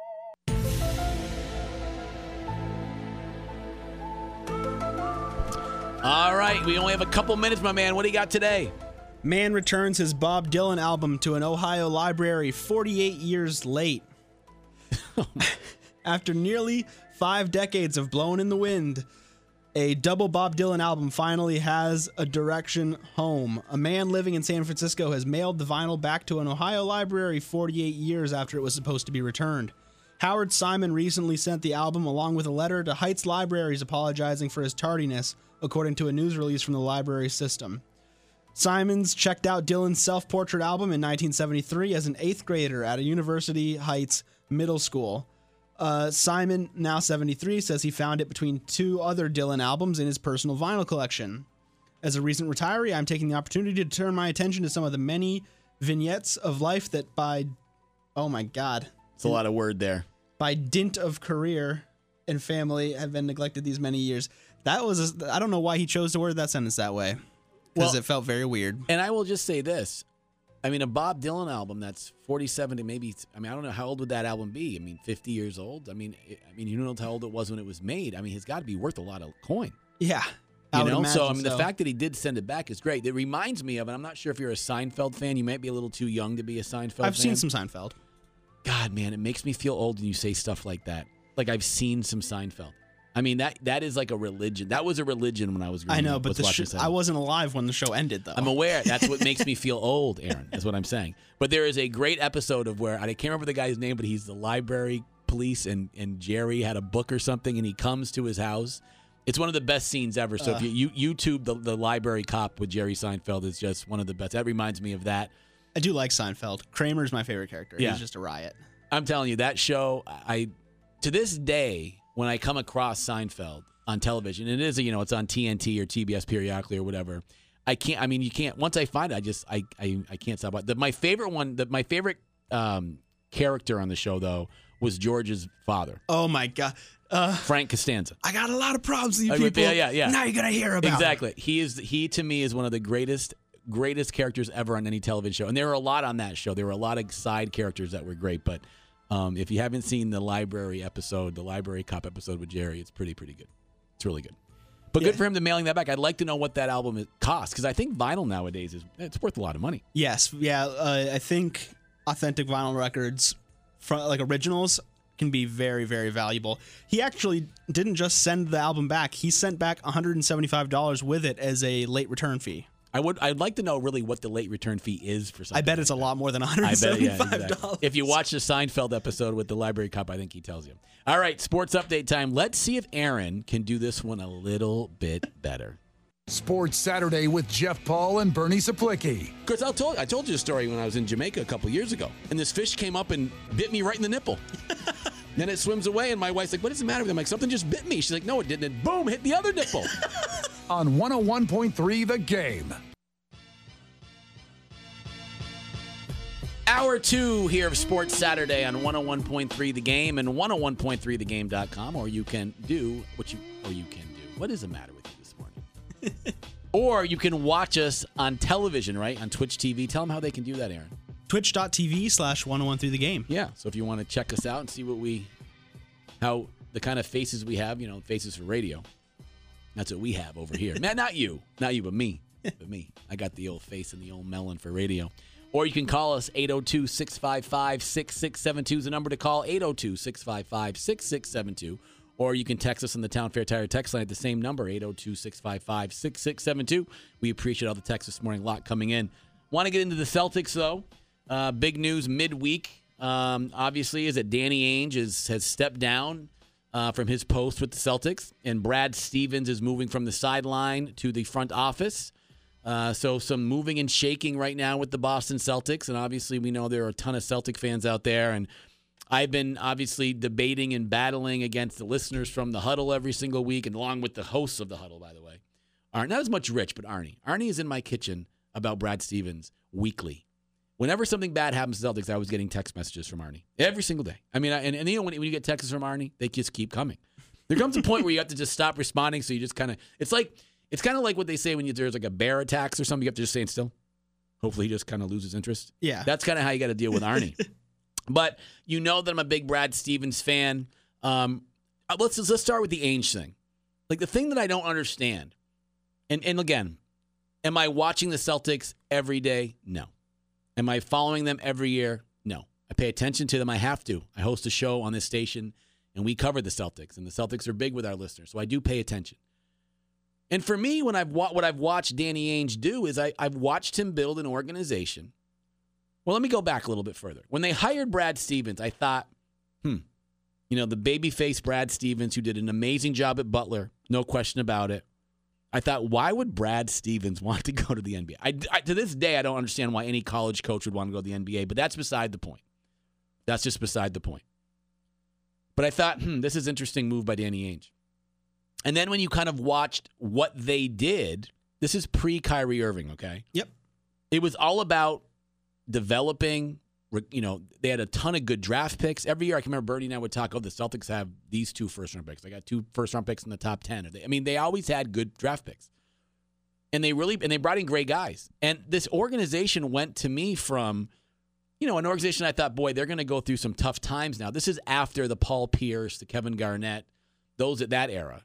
All right, we only have a couple minutes, my man. What do you got today? Man returns his Bob Dylan album to an Ohio library forty-eight years late. After nearly five decades of Blowin' in the Wind, a double Bob Dylan album finally has a direction home. A man living in San Francisco has mailed the vinyl back to an Ohio library forty-eight years after it was supposed to be returned. Howard Simon recently sent the album along with a letter to Heights Libraries apologizing for his tardiness, according to a news release from the library system. Simons checked out Dylan's self-portrait album in nineteen seventy-three as an eighth grader at a University Heights middle school. Uh, Simon, now seventy-three, says he found it between two other Dylan albums in his personal vinyl collection. As a recent retiree, I'm taking the opportunity to turn my attention to some of the many vignettes of life that by, oh my God. It's a lot of word there. By dint of career and family have been neglected these many years. That was, a, I don't know why he chose to word that sentence that way. Because well, it felt very weird. And I will just say this. I mean, a Bob Dylan album that's forty-seven to maybe, I mean, I don't know, how old would that album be? I mean, fifty years old? I mean, it, I mean, you know how old it was when it was made. I mean, it's got to be worth a lot of coin. Yeah. You I know, so I mean, so. the fact that he did send it back is great. It reminds me of, and I'm not sure if you're a Seinfeld fan. You might be a little too young to be a Seinfeld I've fan. seen some Seinfeld. God, man, it makes me feel old when you say stuff like that. Like I've seen some Seinfeld. I mean, that that is like a religion. That was a religion when I was growing up. I know, up, but the sh- I wasn't alive when the show ended, though. I'm aware. That's what makes me feel old, Aaron. That's what I'm saying. But there is a great episode of where, I can't remember the guy's name, but he's the library police, and, and Jerry had a book or something, and he comes to his house. It's one of the best scenes ever. So uh, if you, you YouTube the, the library cop with Jerry Seinfeld, is just one of the best. That reminds me of that. I do like Seinfeld. Kramer's my favorite character. Yeah. He's just a riot. I'm telling you, that show, I to this day, when I come across Seinfeld on television, and it is, you know, it's on T N T or T B S periodically or whatever, I can't, I mean, you can't, once I find it, I just, I I, I can't stop. The, my favorite one, the, my favorite um, character on the show, though, was George's father. Oh, my God. Uh, Frank Costanza. I got a lot of problems with you people. Yeah, yeah, yeah. Now you're going to hear about Exactly. it. He is, he to me is one of the greatest, greatest characters ever on any television show. And there were a lot on that show. There were a lot of side characters that were great. But um, if you haven't seen the library episode, the library cop episode with Jerry, it's pretty, pretty good. It's really good. But yeah. Good for him to mailing that back. I'd like to know what that album costs, because I think vinyl nowadays is it's worth a lot of money. Yes, yeah. Uh, I think authentic vinyl records, from, like originals, can be very, very valuable. He actually didn't just send the album back. He sent back one hundred seventy-five dollars with it as a late return fee. I would. I'd like to know really what the late return fee is for something. I bet like it's a that. lot more than one hundred seventy-five dollars. I bet, yeah, exactly. If you watch the Seinfeld episode with the library cop, I think he tells you. All right, sports update time. Let's see if Aaron can do this one a little bit better. Sports Saturday with Jeff Paul and Bernie Saplicki. Because I told I told you a story when I was in Jamaica a couple years ago, and this fish came up and bit me right in the nipple. Then it swims away, and my wife's like, "What is the matter with him?" I'm like, "Something just bit me." She's like, "No, it didn't." And boom, hit the other nipple. On one oh one point three The Game. Hour two here of Sports Saturday on one oh one point three The Game and one oh one point three the game dot com, or you can do what you or you can do. What is the matter with you this morning? Or you can watch us on television, right? On Twitch T V. Tell them how they can do that, Aaron. Twitch.tv slash 1013 The Game. Yeah. So if you want to check us out and see what we, how the kind of faces we have, you know, faces for radio. That's what we have over here. Man, not you. Not you, but me. But me, I got the old face and the old melon for radio. Or you can call us, eight oh two, six five five, six six seven two is the number to call, eight oh two, six five five, six six seven two. Or you can text us on the Town Fair Tire text line at the same number, eight oh two, six five five, six six seven two. We appreciate all the texts this morning, a lot coming in. Want to get into the Celtics, though. Uh, big news midweek, um, obviously, is that Danny Ainge is, has stepped down uh, from his post with the Celtics, and Brad Stevens is moving from the sideline to the front office. Uh, so some moving and shaking right now with the Boston Celtics, and obviously we know there are a ton of Celtic fans out there, and I've been obviously debating and battling against the listeners from the Huddle every single week, and along with the hosts of the Huddle, by the way. Not as much Rich, but Arnie. Arnie is in my kitchen about Brad Stevens weekly. Whenever something bad happens to Celtics, I was getting text messages from Arnie every single day. I mean, I, and, and you know when, when you get texts from Arnie, they just keep coming. There comes a point where you have to just stop responding, so you just kind of, it's like, It's kind of like what they say when you, there's like a bear attacks or something. You have to just stand still. Hopefully he just kind of loses interest. Yeah. That's kind of how you got to deal with Arnie. But you know that I'm a big Brad Stevens fan. Um, let's, let's start with the Ainge thing. Like the thing that I don't understand, and, and again, am I watching the Celtics every day? No. Am I following them every year? No. I pay attention to them. I have to. I host a show on this station, and we cover the Celtics, and the Celtics are big with our listeners, so I do pay attention. And for me, when I've wa- what I've watched Danny Ainge do is I, I've watched him build an organization. Well, let me go back a little bit further. When they hired Brad Stevens, I thought, hmm, you know, the babyface Brad Stevens, who did an amazing job at Butler, no question about it. I thought, why would Brad Stevens want to go to the N B A? I, I, to this day, I don't understand why any college coach would want to go to the N B A, but that's beside the point. That's just beside the point. But I thought, hmm, this is an interesting move by Danny Ainge. And then when you kind of watched what they did, this is pre-Kyrie Irving, okay? Yep. It was all about developing, you know, they had a ton of good draft picks. Every year I can remember Bernie and I would talk, oh, the Celtics have these two first-round picks. They got two first-round picks in the top ten. I mean, they always had good draft picks. And they really, and they brought in great guys. And this organization went to me from, you know, an organization I thought, boy, they're going to go through some tough times now. This is after the Paul Pierce, the Kevin Garnett, those at that era.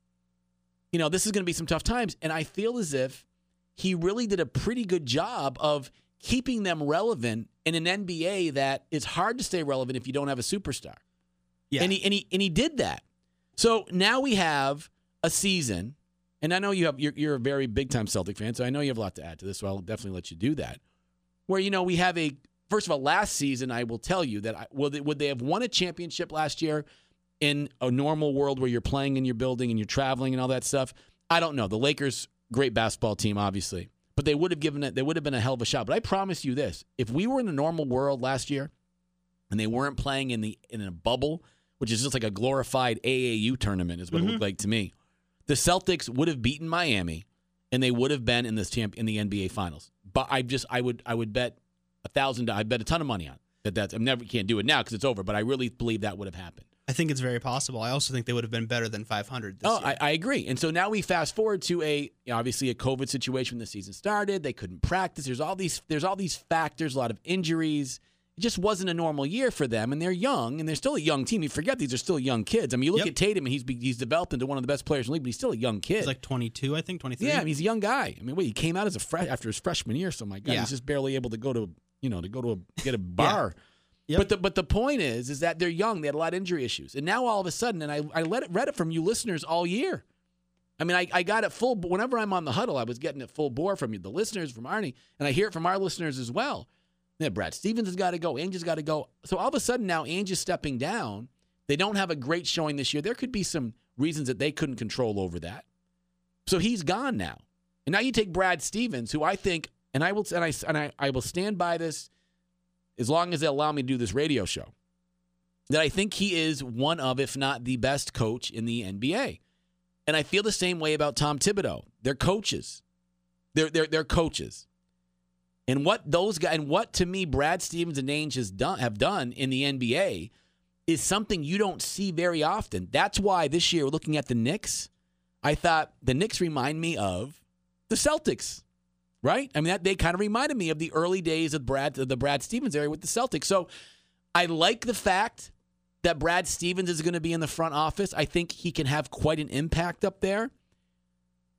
You know, this is going to be some tough times. And I feel as if he really did a pretty good job of keeping them relevant in an N B A that is hard to stay relevant if you don't have a superstar. Yeah. And he and he and he did that. So now we have a season, and I know you have you're, you're a very big time Celtic fan, so I know you have a lot to add to this. So I'll definitely let you do that. Where you know we have a first of all, last season I will tell you that I, would they, would they have won a championship last year? In a normal world where you're playing in your building and you're traveling and all that stuff, I don't know. The Lakers, great basketball team, obviously, but they would have given it. They would have been a hell of a shot. But I promise you this: if we were in a normal world last year, and they weren't playing in the in a bubble, which is just like a glorified A A U tournament, is what mm-hmm. it looked like to me, the Celtics would have beaten Miami, and they would have been in this champ in the N B A Finals. But I just I would I would bet a thousand. I bet a ton of money on it, that. That's I never can't do it now because it's over. But I really believe that would have happened. I think it's very possible. I also think they would have been better than five hundred this oh, year. I, I agree. And so now we fast forward to a obviously a COVID situation when the season started. They couldn't practice. There's all these there's all these factors, a lot of injuries. It just wasn't a normal year for them, and they're young, and they're still a young team. You forget these are still young kids. I mean, you look yep. at Tatum, and he's he's developed into one of the best players in the league, but he's still a young kid. He's like twenty-two, I think, twenty-three. Yeah, I mean, he's a young guy. I mean, wait, he came out as a fresh after his freshman year, so my God, yeah. he's just barely able to go to you know to go to a, get a bar. yeah. Yep. But the but the point is, is that they're young. They had a lot of injury issues, and now all of a sudden, and I I let it, read it from you listeners all year. I mean, I, I got it full. Whenever I'm on the Huddle, I was getting it full bore from you, the listeners, from Arnie, and I hear it from our listeners as well. Yeah, Brad Stevens has got to go. Ainge has got to go. So all of a sudden now, Ainge is stepping down. They don't have a great showing this year. There could be some reasons that they couldn't control over that. So he's gone now, and now you take Brad Stevens, who I think, and I will and I and I, I will stand by this. As long as they allow me to do this radio show, that I think he is one of, if not the best coach in the N B A. And I feel the same way about Tom Thibodeau. They're coaches. They're they're they're coaches. And what those guys and what to me Brad Stevens and Ainge has done have done in the N B A is something you don't see very often. That's why this year, looking at the Knicks, I thought the Knicks remind me of the Celtics. Right? I mean, that they kind of reminded me of the early days of Brad, of the Brad Stevens area with the Celtics. So I like the fact that Brad Stevens is going to be in the front office. I think he can have quite an impact up there.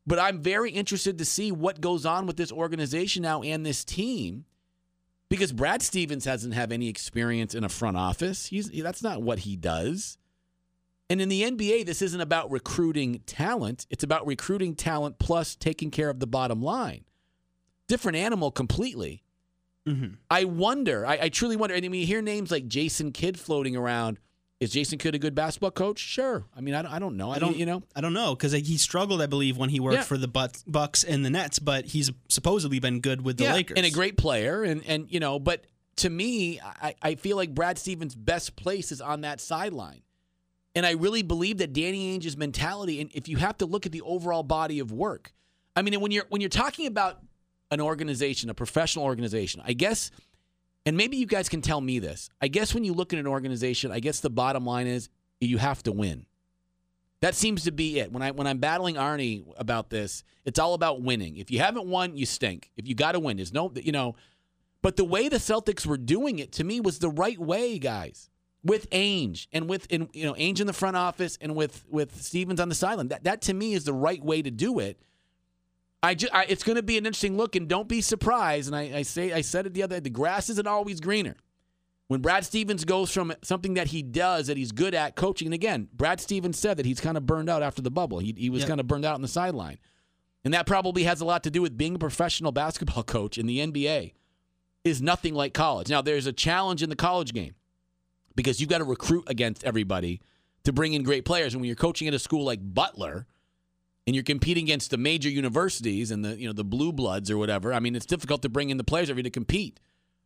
But I'm very interested to see what goes on with this organization now and this team, because Brad Stevens hasn't have any experience in a front office. He's that's not what he does. And in the N B A, this isn't about recruiting talent. It's about recruiting talent plus taking care of the bottom line. Different animal completely. Mm-hmm. I wonder, I, I truly wonder, and I mean, you hear names like Jason Kidd floating around. Is Jason Kidd a good basketball coach? Sure. I mean, I, I don't know. I, I don't, you know. I don't know, because he struggled, I believe, when he worked yeah. for the Bucks and the Nets, but he's supposedly been good with the yeah, Lakers. And a great player, and, and you know, but to me, I, I feel like Brad Stevens' best place is on that sideline. And I really believe that Danny Ainge's mentality, and if you have to look at the overall body of work, I mean, when you're when you're talking about an organization, a professional organization, I guess, and maybe you guys can tell me this, I guess when you look at an organization, I guess the bottom line is you have to win. That seems to be it. When I when I'm battling Arnie about this, it's all about winning. If you haven't won, you stink. If you got to win, there's no, you know. But the way the Celtics were doing it to me was the right way, guys. With Ainge and with in, you know Ainge in the front office and with with Stevens on the sideline, that that to me is the right way to do it. I, just, I it's going to be an interesting look, and don't be surprised. And I, I say I said it the other day: the grass isn't always greener. When Brad Stevens goes from something that he does that he's good at coaching, and again, Brad Stevens said that he's kind of burned out after the bubble. He he was yep. kind of burned out on the sideline, and that probably has a lot to do with being a professional basketball coach in the N B A. Is nothing like college. Now, there's a challenge in the college game, because you've got to recruit against everybody to bring in great players. And when you're coaching at a school like Butler and you're competing against the major universities and the you know the blue bloods or whatever, I mean, it's difficult to bring in the players every to compete.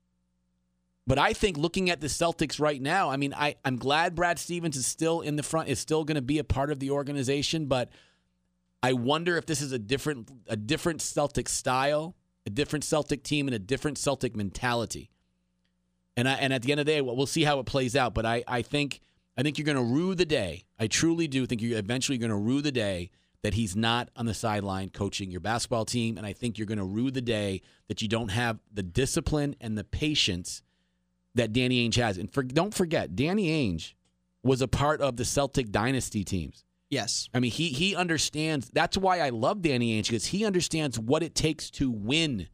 But I think looking at the Celtics right now, I mean, I, I'm glad Brad Stevens is still in the front, is still going to be a part of the organization, but I wonder if this is a different a different Celtic style, a different Celtic team, and a different Celtic mentality. And I, and at the end of the day, we'll see how it plays out. But I, I think I think you're going to rue the day. I truly do think you're eventually going to rue the day that he's not on the sideline coaching your basketball team. And I think you're going to rue the day that you don't have the discipline and the patience that Danny Ainge has. And for, don't forget, Danny Ainge was a part of the Celtic dynasty teams. Yes. I mean, he he understands. That's why I love Danny Ainge, because he understands what it takes to win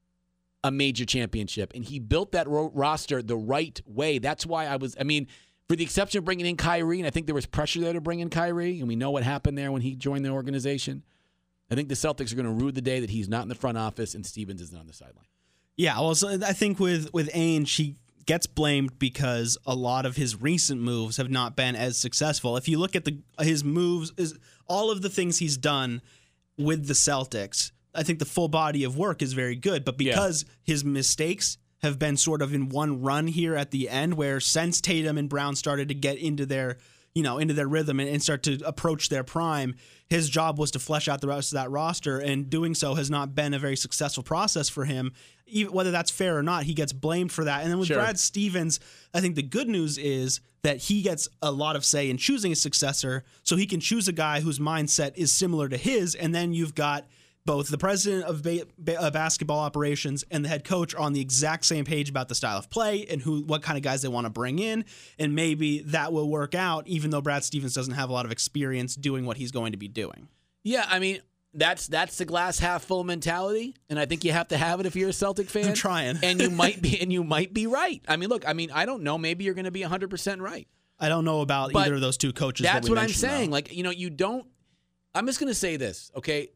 a major championship, and he built that ro- roster the right way. That's why I was, I mean, for the exception of bringing in Kyrie, and I think there was pressure there to bring in Kyrie, and we know what happened there when he joined the organization. I think the Celtics are going to rue the day that he's not in the front office and Stevens isn't on the sideline. Yeah, well, so I think with, with Ainge, he gets blamed because a lot of his recent moves have not been as successful. If you look at the his moves, is all of the things he's done with the Celtics, I think the full body of work is very good, but because yeah. his mistakes have been sort of in one run here at the end, where since Tatum and Brown started to get into their, you know, into their rhythm and, and start to approach their prime, his job was to flesh out the rest of that roster, and doing so has not been a very successful process for him. Even whether that's fair or not, he gets blamed for that. And then with sure. Brad Stevens, I think the good news is that he gets a lot of say in choosing a successor, so he can choose a guy whose mindset is similar to his, and then you've got both the president of ba- ba- uh, basketball operations and the head coach are on the exact same page about the style of play and who, what kind of guys they want to bring in. And maybe that will work out, even though Brad Stevens doesn't have a lot of experience doing what he's going to be doing. Yeah, I mean, that's that's the glass half full mentality, and I think you have to have it if you're a Celtic fan. I'm trying, and you might be, and you might be right. I mean, look, I mean, I don't know. Maybe you're going to be one hundred percent right. I don't know about but either of those two coaches. That's that we what I'm saying. Though. Like, you know, you don't. I'm just going to say this, okay?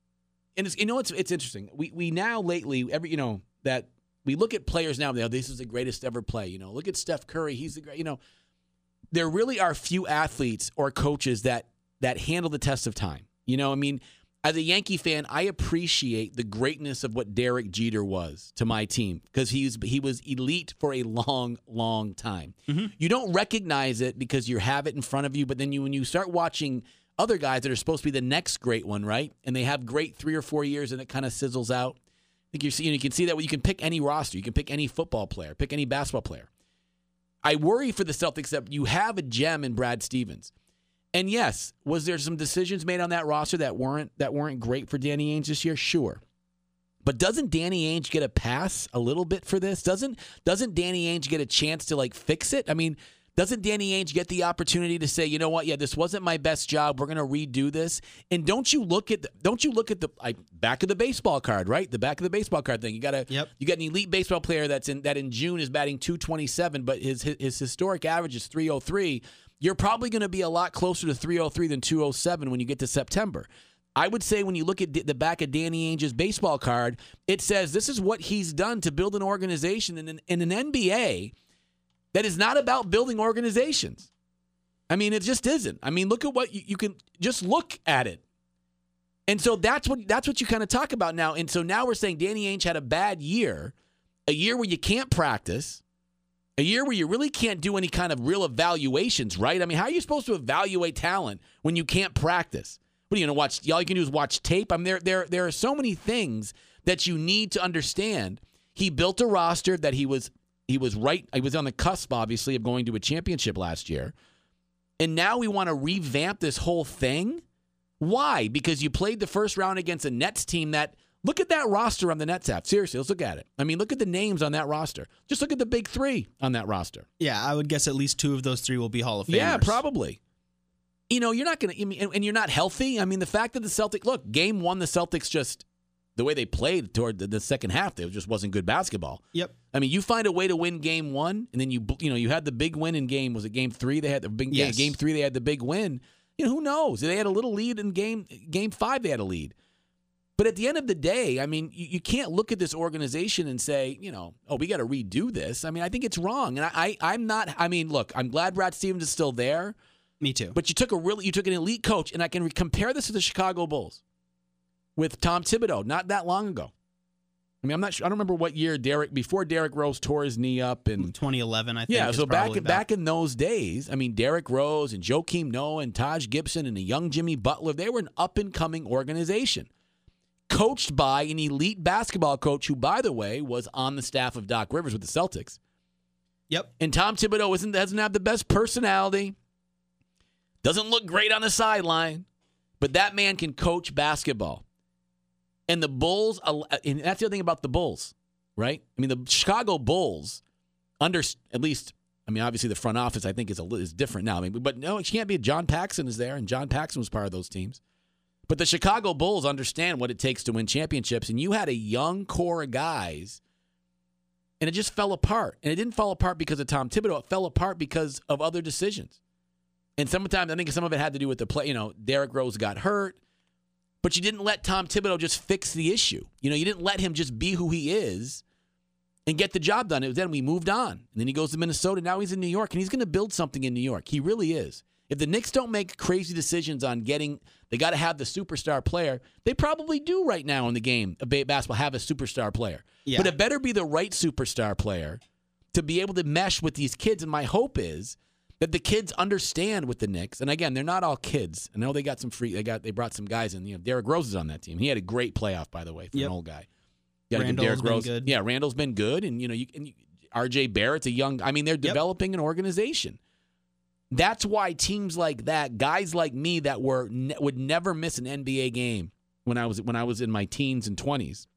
And it's, you know, it's it's interesting. We we now lately every you know that we look at players now. They this is the greatest ever play. You know, look at Steph Curry. He's the great. You know, there really are few athletes or coaches that that handle the test of time. You know, I mean, as a Yankee fan, I appreciate the greatness of what Derek Jeter was to my team, because he's he was elite for a long, long time. Mm-hmm. You don't recognize it because you have it in front of you, but then you when you start watching other guys that are supposed to be the next great one, right? And they have great three or four years and it kind of sizzles out. I think you're seeing, you can see that when you can pick any roster. You can pick any football player, pick any basketball player. I worry for the Celtics that you have a gem in Brad Stevens. And yes, was there some decisions made on that roster that weren't that weren't great for Danny Ainge this year? Sure. But doesn't Danny Ainge get a pass a little bit for this? Doesn't doesn't Danny Ainge get a chance to like fix it? I mean, Doesn't Danny Ainge get the opportunity to say, you know what? Yeah, this wasn't my best job. We're going to redo this. And don't you look at the, don't you look at the like, back of the baseball card, right? The back of the baseball card thing. You got a yep. you got an elite baseball player that's in that in June is batting two twenty-seven, but his his, his historic average is three oh three. You're probably going to be a lot closer to three oh three than two oh seven when you get to September. I would say when you look at the back of Danny Ainge's baseball card, it says this is what he's done to build an organization in an, in an N B A that is not about building organizations. I mean, it just isn't. I mean, look at what you, you can just look at it. And so that's what that's what you kind of talk about now. And so now we're saying Danny Ainge had a bad year, a year where you can't practice, a year where you really can't do any kind of real evaluations, right? I mean, how are you supposed to evaluate talent when you can't practice? What are you going to watch? All you can do is watch tape? I mean, there, there, there are so many things that you need to understand. He built a roster that he was he was right. He was on the cusp, obviously, of going to a championship last year. And now we want to revamp this whole thing? Why? Because you played the first round against a Nets team that, look at that roster on the Nets app. Seriously, let's look at it. I mean, look at the names on that roster. Just look at the big three on that roster. Yeah, I would guess at least two of those three will be Hall of Famers. Yeah, probably. You know, you're not going to, and you're not healthy. I mean, the fact that the Celtics, look, game one, the Celtics just, the way they played toward the, the second half, it just wasn't good basketball. Yep. I mean, you find a way to win game one, and then you, you know, you had the big win in game, was it game three? They had the big yes. game, game three, they had the big win. You know, who knows? They had a little lead in game game five, they had a lead. But at the end of the day, I mean, you, you can't look at this organization and say, you know, oh, we got to redo this. I mean, I think it's wrong. And I, I, I'm not, I mean, look, I'm glad Brad Stevens is still there. Me too. But you took a really, you took an elite coach, and I can re- compare this to the Chicago Bulls with Tom Thibodeau not that long ago. I mean, I'm not sure. I don't remember what year Derek, before Derrick Rose tore his knee up in twenty eleven, I think. Yeah, so back in, about. back in those days, I mean, Derrick Rose and Joakim Noah and Taj Gibson and a young Jimmy Butler, they were an up-and-coming organization coached by an elite basketball coach who, by the way, was on the staff of Doc Rivers with the Celtics. Yep. And Tom Thibodeau isn't, doesn't have the best personality, doesn't look great on the sideline, but that man can coach basketball. And the Bulls, and that's the other thing about the Bulls, right? I mean, the Chicago Bulls, under at least, I mean, obviously the front office, I think, is a, is different now. I mean, but no, it can't be. John Paxson is there, and John Paxson was part of those teams. But the Chicago Bulls understand what it takes to win championships, and you had a young core of guys, and it just fell apart. And it didn't fall apart because of Tom Thibodeau. It fell apart because of other decisions. And sometimes I think some of it had to do with the play. You know, Derrick Rose got hurt. But you didn't let Tom Thibodeau just fix the issue. You know, you didn't let him just be who he is and get the job done. It was then we moved on. And then he goes to Minnesota. Now he's in New York, and he's going to build something in New York. He really is. If the Knicks don't make crazy decisions on getting, they got to have the superstar player. They probably do right now in the game of basketball have a superstar player. Yeah. But it better be the right superstar player to be able to mesh with these kids. And my hope is that the kids understand with the Knicks, and again, they're not all kids. I know they got some free. They got they brought some guys in. You know, Derrick Rose is on that team. He had a great playoff, by the way, for yep. an old guy. You Randall's Derrick been Rose. good. Yeah, Randall's been good, and you know, you, and you, R J Barrett's a young. I mean, they're developing yep. an organization. That's why teams like that, guys like me, that were ne- would never miss an N B A game when I was when I was in my teens and twenties.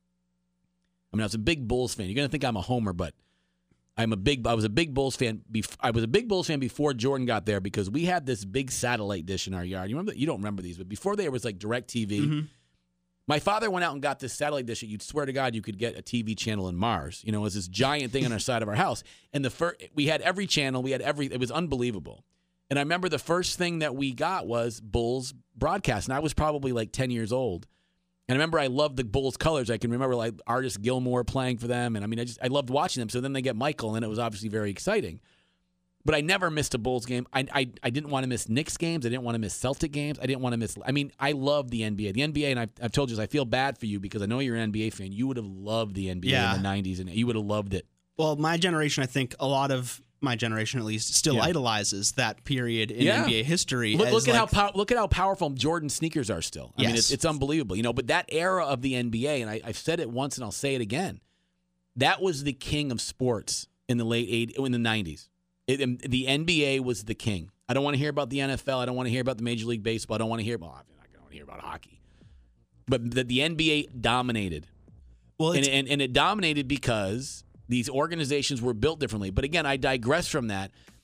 I mean, I was a big Bulls fan. You're gonna think I'm a homer, but I'm a big. I was a big Bulls fan. Bef- I was a big Bulls fan before Jordan got there because we had this big satellite dish in our yard. You remember? You don't remember these, but before there was like DirecTV. Mm-hmm. My father went out and got this satellite dish that you'd swear to God you could get a T V channel in Mars. You know, it was this giant thing on our side of our house, and the first we had every channel. We had every. It was unbelievable. And I remember the first thing that we got was Bulls broadcast, and I was probably like ten years old. And I remember I loved the Bulls colors. I can remember like Artis Gilmore playing for them. And I mean, I just I loved watching them. So then they get Michael, and it was obviously very exciting. But I never missed a Bulls game. I I, I didn't want to miss Knicks games. I didn't want to miss Celtic games. I didn't want to miss – I mean, I love the N B A. The N B A, and I've, I've told you this, I feel bad for you because I know you're an N B A fan. You would have loved the N B A yeah. in the nineties, and you would have loved it. Well, my generation, I think a lot of – my generation at least still yeah. idolizes that period in yeah. N B A history. Look, as look at like, how pow- look at how powerful Jordan sneakers are still. I yes. mean, it's, it's unbelievable, you know. But that era of the N B A, and I, I've said it once and I'll say it again, that was the king of sports in the late eighties, in the nineties. It, the N B A was the king. I don't want to hear about the N F L. I don't want to hear about the Major League Baseball. I don't want to hear about. I'm not going to hear about hockey. But the, the N B A dominated. Well, and, and and it dominated because these organizations were built differently. But again, I digress from that.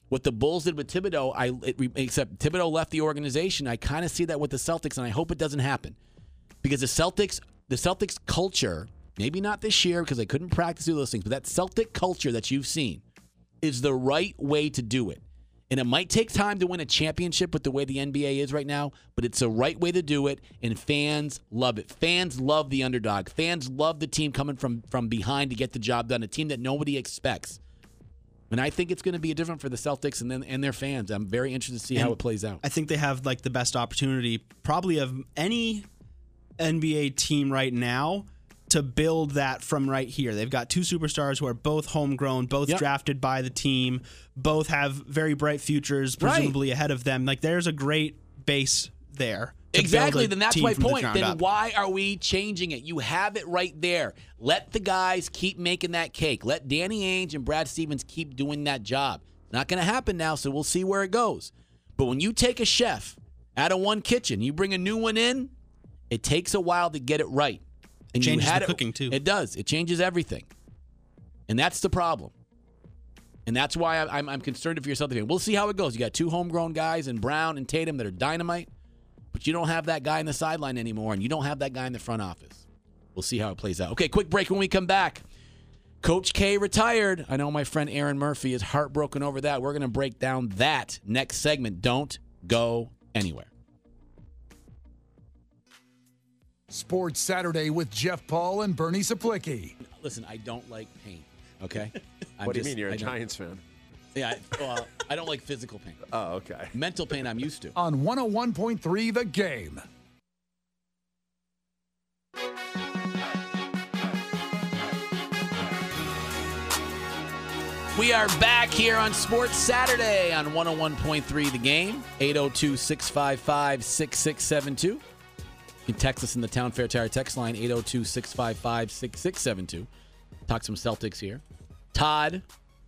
What the Bulls did with Thibodeau, I it, except Thibodeau left the organization, I kind of see that with the Celtics, and I hope it doesn't happen. Because the Celtics, the Celtics culture, maybe not this year because they couldn't practice do those things, but that Celtic culture that you've seen is the right way to do it. And it might take time to win a championship with the way the N B A is right now, but it's the right way to do it, and fans love it. Fans love the underdog. Fans love the team coming from, from behind to get the job done, a team that nobody expects. And I think it's going to be different for the Celtics and then and their fans. I'm very interested to see and how it plays out. I think they have like the best opportunity probably of any N B A team right now to build that from right here. They've got two superstars who are both homegrown, both yep. drafted by the team, both have very bright futures, presumably right. ahead of them. Like there's a great base there. Exactly. Then that's my point. The then up. why are we changing it? You have it right there. Let the guys keep making that cake. Let Danny Ainge and Brad Stevens keep doing that job. It's not going to happen now, so we'll see where it goes. But when you take a chef out of one kitchen, you bring a new one in, it takes a while to get it right. And it changes you had the it, cooking, too. It does. It changes everything. And that's the problem. And that's why I'm, I'm concerned if you're a Celtics fan. We'll see how it goes. You got two homegrown guys in Brown and Tatum that are dynamite. But you don't have that guy in the sideline anymore, and you don't have that guy in the front office. We'll see how it plays out. Okay, quick break when we come back. Coach K retired. I know my friend Aaron Murphy is heartbroken over that. We're going to break down that next segment. Don't go anywhere. Sports Saturday with Jeff Paul and Bernie Saplicki. Listen, I don't like pain, okay? What do you mean? You're a Giants fan. Yeah, I, well, I don't like physical pain. Oh, okay. Mental pain I'm used to. On one oh one point three The Game. We are back here on Sports Saturday on one oh one point three The Game. eight oh two, six five five, six six seven two. You can text us in the Town Fair Tire text line, eight oh two, six five five, six six seven two. Talk some Celtics here. Todd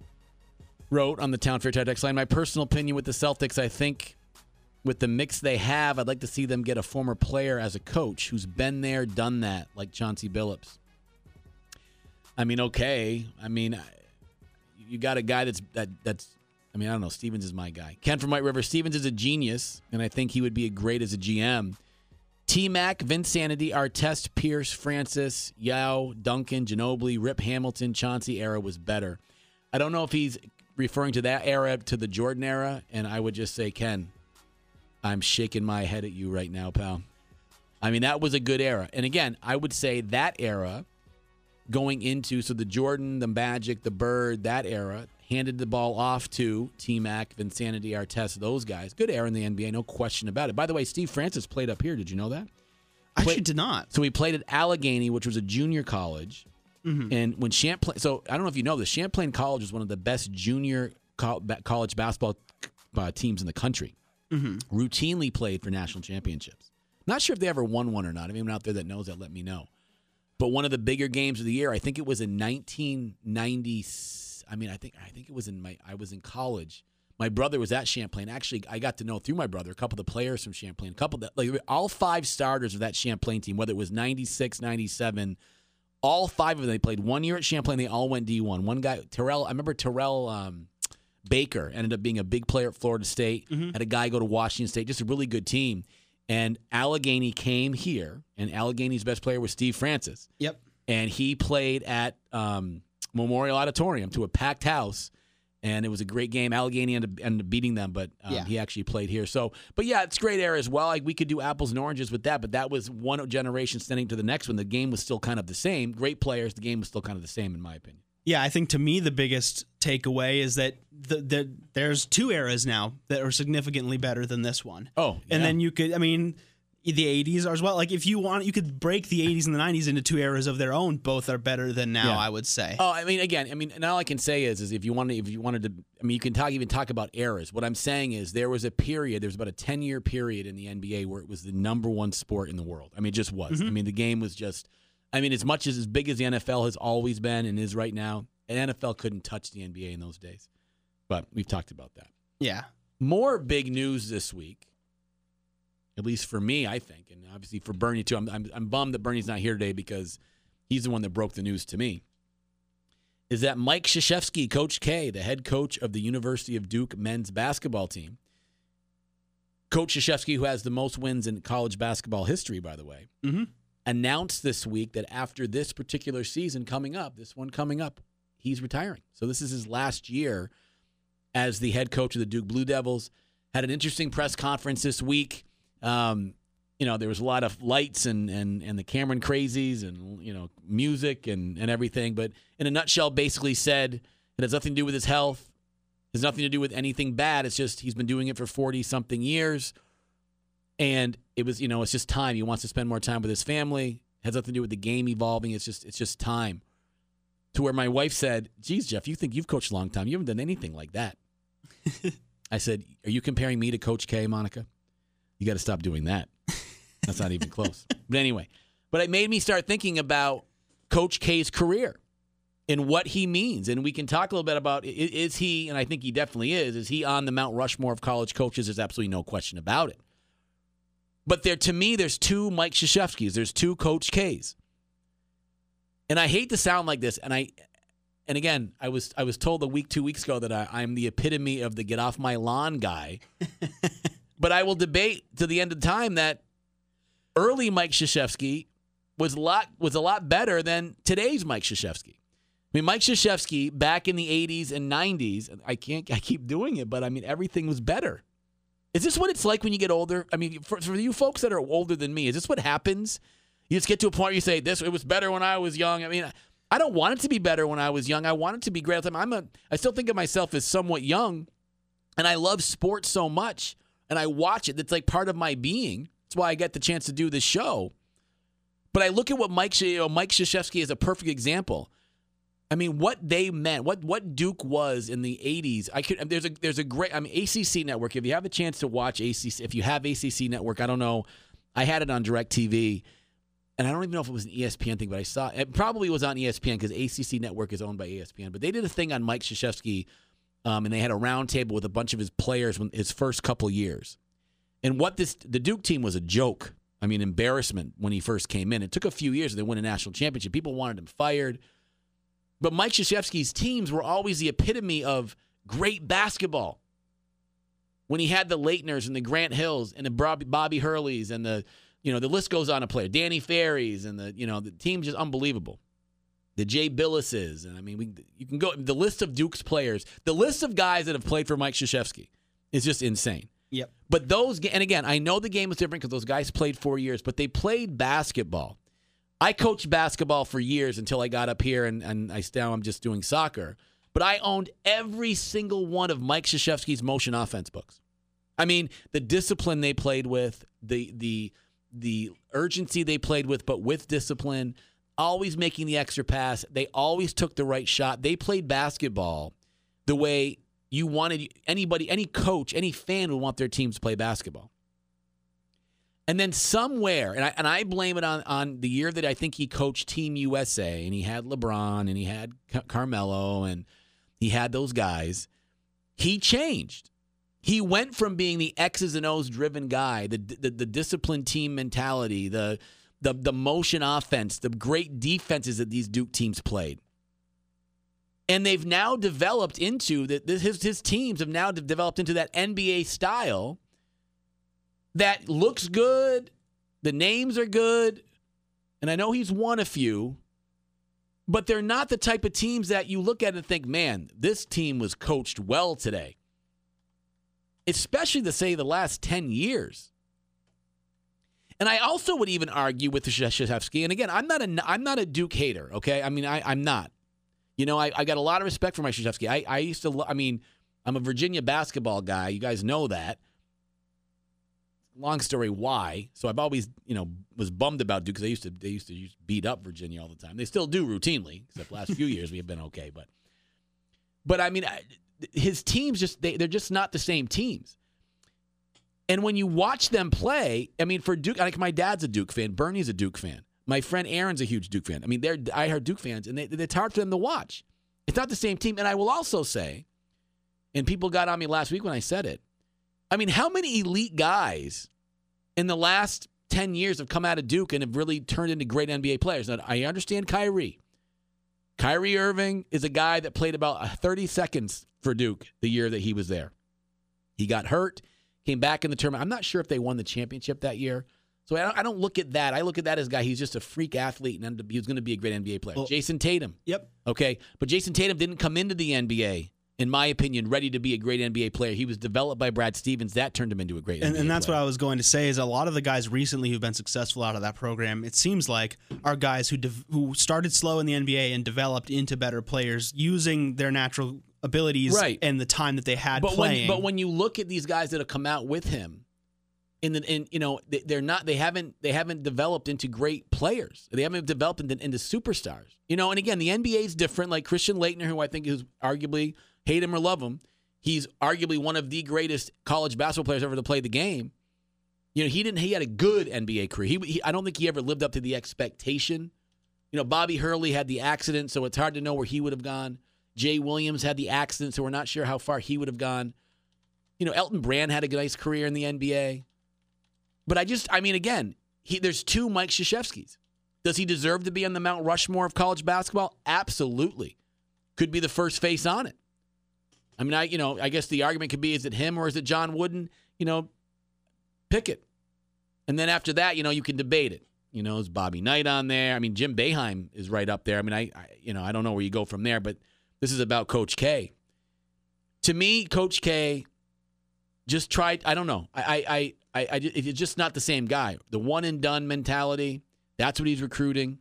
wrote on the Town Fair Tire text line, my personal opinion with the Celtics, I think with the mix they have, I'd like to see them get a former player as a coach who's been there, done that, like Chauncey Billups. I mean, okay. I mean, you got a guy that's that that's. I mean, I don't know. Stevens is my guy. Ken from White River. Stevens is a genius, and I think he would be a great as a G M. T-Mac, Vinsanity, Artest, Pierce, Francis, Yao, Duncan, Ginobili, Rip Hamilton, Chauncey era was better. I don't know if he's referring to that era, to the Jordan era, and I would just say, Ken, I'm shaking my head at you right now, pal. I mean, that was a good era. And again, I would say that era going into, so the Jordan, the Magic, the Bird, that era, handed the ball off to T-Mac, Vinsanity, Artest, those guys. Good era in the N B A, no question about it. By the way, Steve Francis played up here. Did you know that? I Play, actually did not. So he played at Allegheny, which was a junior college. Mm-hmm. And when Champlain, so I don't know if you know this, Champlain College is one of the best junior co- college basketball uh, teams in the country. Mm-hmm. Routinely played for national championships. Not sure if they ever won one or not. If anyone out there that knows that, let me know. But one of the bigger games of the year, I think it was in nineteen ninety. I mean, I think I think it was in my. I was in college. My brother was at Champlain. Actually, I got to know through my brother a couple of the players from Champlain. A couple that like all five starters of that Champlain team, whether it was ninety-six, ninety-seven, all five of them. They played one year at Champlain. They all went D one. One guy, Terrell. I remember Terrell um, Baker ended up being a big player at Florida State. Mm-hmm. Had a guy go to Washington State. Just a really good team. And Allegheny came here, and Allegheny's best player was Steve Francis. Yep. And he played at um, Memorial Auditorium to a packed house, and it was a great game. Allegheny ended, ended up beating them, but um, yeah. he actually played here. So, but yeah, it's a great era as well. Like we could do apples and oranges with that, but that was one generation standing to the next one. The game was still kind of the same. Great players. The game was still kind of the same, in my opinion. Yeah, I think to me the biggest takeaway is that the, the, there's two eras now that are significantly better than this one. Oh, yeah. And then you could, I mean, the eighties are as well. Like if you want, you could break the eighties and the nineties into two eras of their own. Both are better than now, yeah. I would say. Oh, I mean, again, I mean, and all I can say is, is if you wanted, if you wanted to, I mean, you can talk even talk about eras. What I'm saying is, there was a period, there was about a ten year period in the N B A where it was the number one sport in the world. I mean, it just was. Mm-hmm. I mean, the game was just. I mean, as much as as big as the N F L has always been and is right now, the N F L couldn't touch the N B A in those days. But we've talked about that. Yeah. More big news this week, at least for me, I think, and obviously for Bernie too. I'm, I'm, I'm bummed that Bernie's not here today because he's the one that broke the news to me. is that Mike Krzyzewski, Coach K, the head coach of the University of Duke men's basketball team, Coach Krzyzewski, who has the most wins in college basketball history, by the way, mm-hmm. announced this week that after this particular season coming up, this one coming up, he's retiring. So this is his last year as the head coach of the Duke Blue Devils. Had an interesting press conference this week. Um, you know, there was a lot of lights and and and the Cameron crazies and, you know, music and, and everything. But in a nutshell, basically said it has nothing to do with his health. It has nothing to do with anything bad. It's just he's been doing it for forty-something years. And it was, you know, it's just time. He wants to spend more time with his family. It has nothing to do with the game evolving. It's just it's just time. To where my wife said, geez, Jeff, you think you've coached a long time. You haven't done anything like that. I said, are you comparing me to Coach K, Monica? You got to stop doing that. That's not even close. But anyway, but it made me start thinking about Coach K's career and what he means. And we can talk a little bit about, is he, and I think he definitely is, is he on the Mount Rushmore of college coaches? There's absolutely no question about it. But there, to me, there's two Mike Krzyzewskis. There's two Coach K's. And I hate to sound like this, and I, and again, I was I was told a week, two weeks ago that I, I'm the epitome of the get off my lawn guy. But I will debate to the end of time that early Mike Krzyzewski was a lot was a lot better than today's Mike Krzyzewski. I mean, Mike Krzyzewski back in the eighties and nineties, I can't I keep doing it, but I mean everything was better. Is this what it's like when you get older? I mean, for, for you folks that are older than me, is this what happens? You just get to a point where you say, "This it was better when I was young." I mean, I don't want it to be better when I was young. I want it to be great. I'm a, I still think of myself as somewhat young, and I love sports so much, and I watch it. It's like part of my being. That's why I get the chance to do this show. But I look at what Mike, you know, Mike Krzyzewski is a perfect example. I mean, what they meant, what what Duke was in the eighties. I could there's a there's a great. I mean, A C C Network. If you have a chance to watch A C C, if you have A C C Network, I don't know. I had it on DirecTV. And I don't even know if it was an E S P N thing, but I saw it probably was on E S P N because A C C Network is owned by E S P N. But they did a thing on Mike Krzyzewski, um, and they had a round table with a bunch of his players when his first couple years. And what this the Duke team was a joke. I mean, embarrassment when he first came in. It took a few years to win a national championship. People wanted him fired. But Mike Krzyzewski's teams were always the epitome of great basketball. When he had the Leitners and the Grant Hills and the Bobby, Bobby Hurleys and the You know, the list goes on to play. Danny Ferries and the, you know, the team's just unbelievable. The Jay Billises. And I mean, we you can go, the list of Duke's players, the list of guys that have played for Mike Krzyzewski is just insane. Yep. But those, and again, I know the game was different because those guys played four years, but they played basketball. I coached basketball for years until I got up here and, and I now I'm just doing soccer. But I owned every single one of Mike Krzyzewski's motion offense books. I mean, the discipline they played with, the the the urgency they played with, but with discipline, always making the extra pass. They always took the right shot. They played basketball the way you wanted anybody, any coach, any fan would want their teams to play basketball. And then somewhere, and I, and I blame it on, on the year that I think he coached Team U S A, and he had LeBron, and he had Carmelo, and he had those guys, he changed. He went from being the X's and O's driven guy, the the, the disciplined team mentality, the, the the motion offense, the great defenses that these Duke teams played. And they've now developed into, that his, his teams have now developed into that N B A style that looks good, the names are good, and I know he's won a few, but they're not the type of teams that you look at and think, man, this team was coached well today. Especially to say the last ten years. And I also would even argue with Krzyzewski, and again, I'm not a, I'm not a Duke hater, okay? I mean, I, I'm not. You know, I, I got a lot of respect for Mike Krzyzewski. I, I used to, I mean, I'm a Virginia basketball guy. You guys know that. Long story why. So I've always, you know, was bummed about Duke because they used to they used to use, beat up Virginia all the time. They still do routinely, except the last few years we have been okay. But, but I mean, I, his teams just they they're just not the same teams. And when you watch them play, I mean, for Duke, like my dad's a Duke fan, Bernie's a Duke fan, my friend Aaron's a huge Duke fan. I mean, they're diehard Duke fans, and they, it's hard for them to watch. It's not the same team. And I will also say, and people got on me last week when I said it, I mean, how many elite guys in the last ten years have come out of Duke and have really turned into great N B A players? Now, I understand Kyrie. Kyrie Irving is a guy that played about thirty seconds for Duke the year that he was there. He got hurt, came back in the tournament. I'm not sure if they won the championship that year. So I don't, I don't look at that. I look at that as a guy, he's just a freak athlete, and he was going to be a great N B A player. Well, Jason Tatum. Yep. Okay, but Jason Tatum didn't come into the N B A, in my opinion, ready to be a great N B A player. He was developed by Brad Stevens. That turned him into a great and, N B A And that's player. what I was going to say is a lot of the guys recently who've been successful out of that program, it seems like, are guys who de- who started slow in the N B A and developed into better players using their natural abilities right. and the time that they had but playing. When, but when you look at these guys that have come out with him, in the in you know they, they're not they haven't they haven't developed into great players. They haven't developed into, into superstars. You know, and again, the N B A is different. Like Christian Laettner, who I think is arguably, hate him or love him, he's arguably one of the greatest college basketball players ever to play the game. You know, he didn't. He had a good N B A career. He, he I don't think he ever lived up to the expectation. You know, Bobby Hurley had the accident, so it's hard to know where he would have gone. Jay Williams had the accident, so we're not sure how far he would have gone. You know, Elton Brand had a nice career in the N B A. But I just, I mean, again, he, there's two Mike Krzyzewskis. Does he deserve to be on the Mount Rushmore of college basketball? Absolutely. Could be the first face on it. I mean, I, you know, I guess the argument could be, is it him or is it John Wooden? You know, pick it. And then after that, you know, you can debate it. You know, is Bobby Knight on there? I mean, Jim Boeheim is right up there. I mean, I, I you know, I don't know where you go from there, but this is about Coach K. To me, Coach K just tried, I don't know. I, I, I, I, I it's just not the same guy. The one and done mentality, that's what he's recruiting.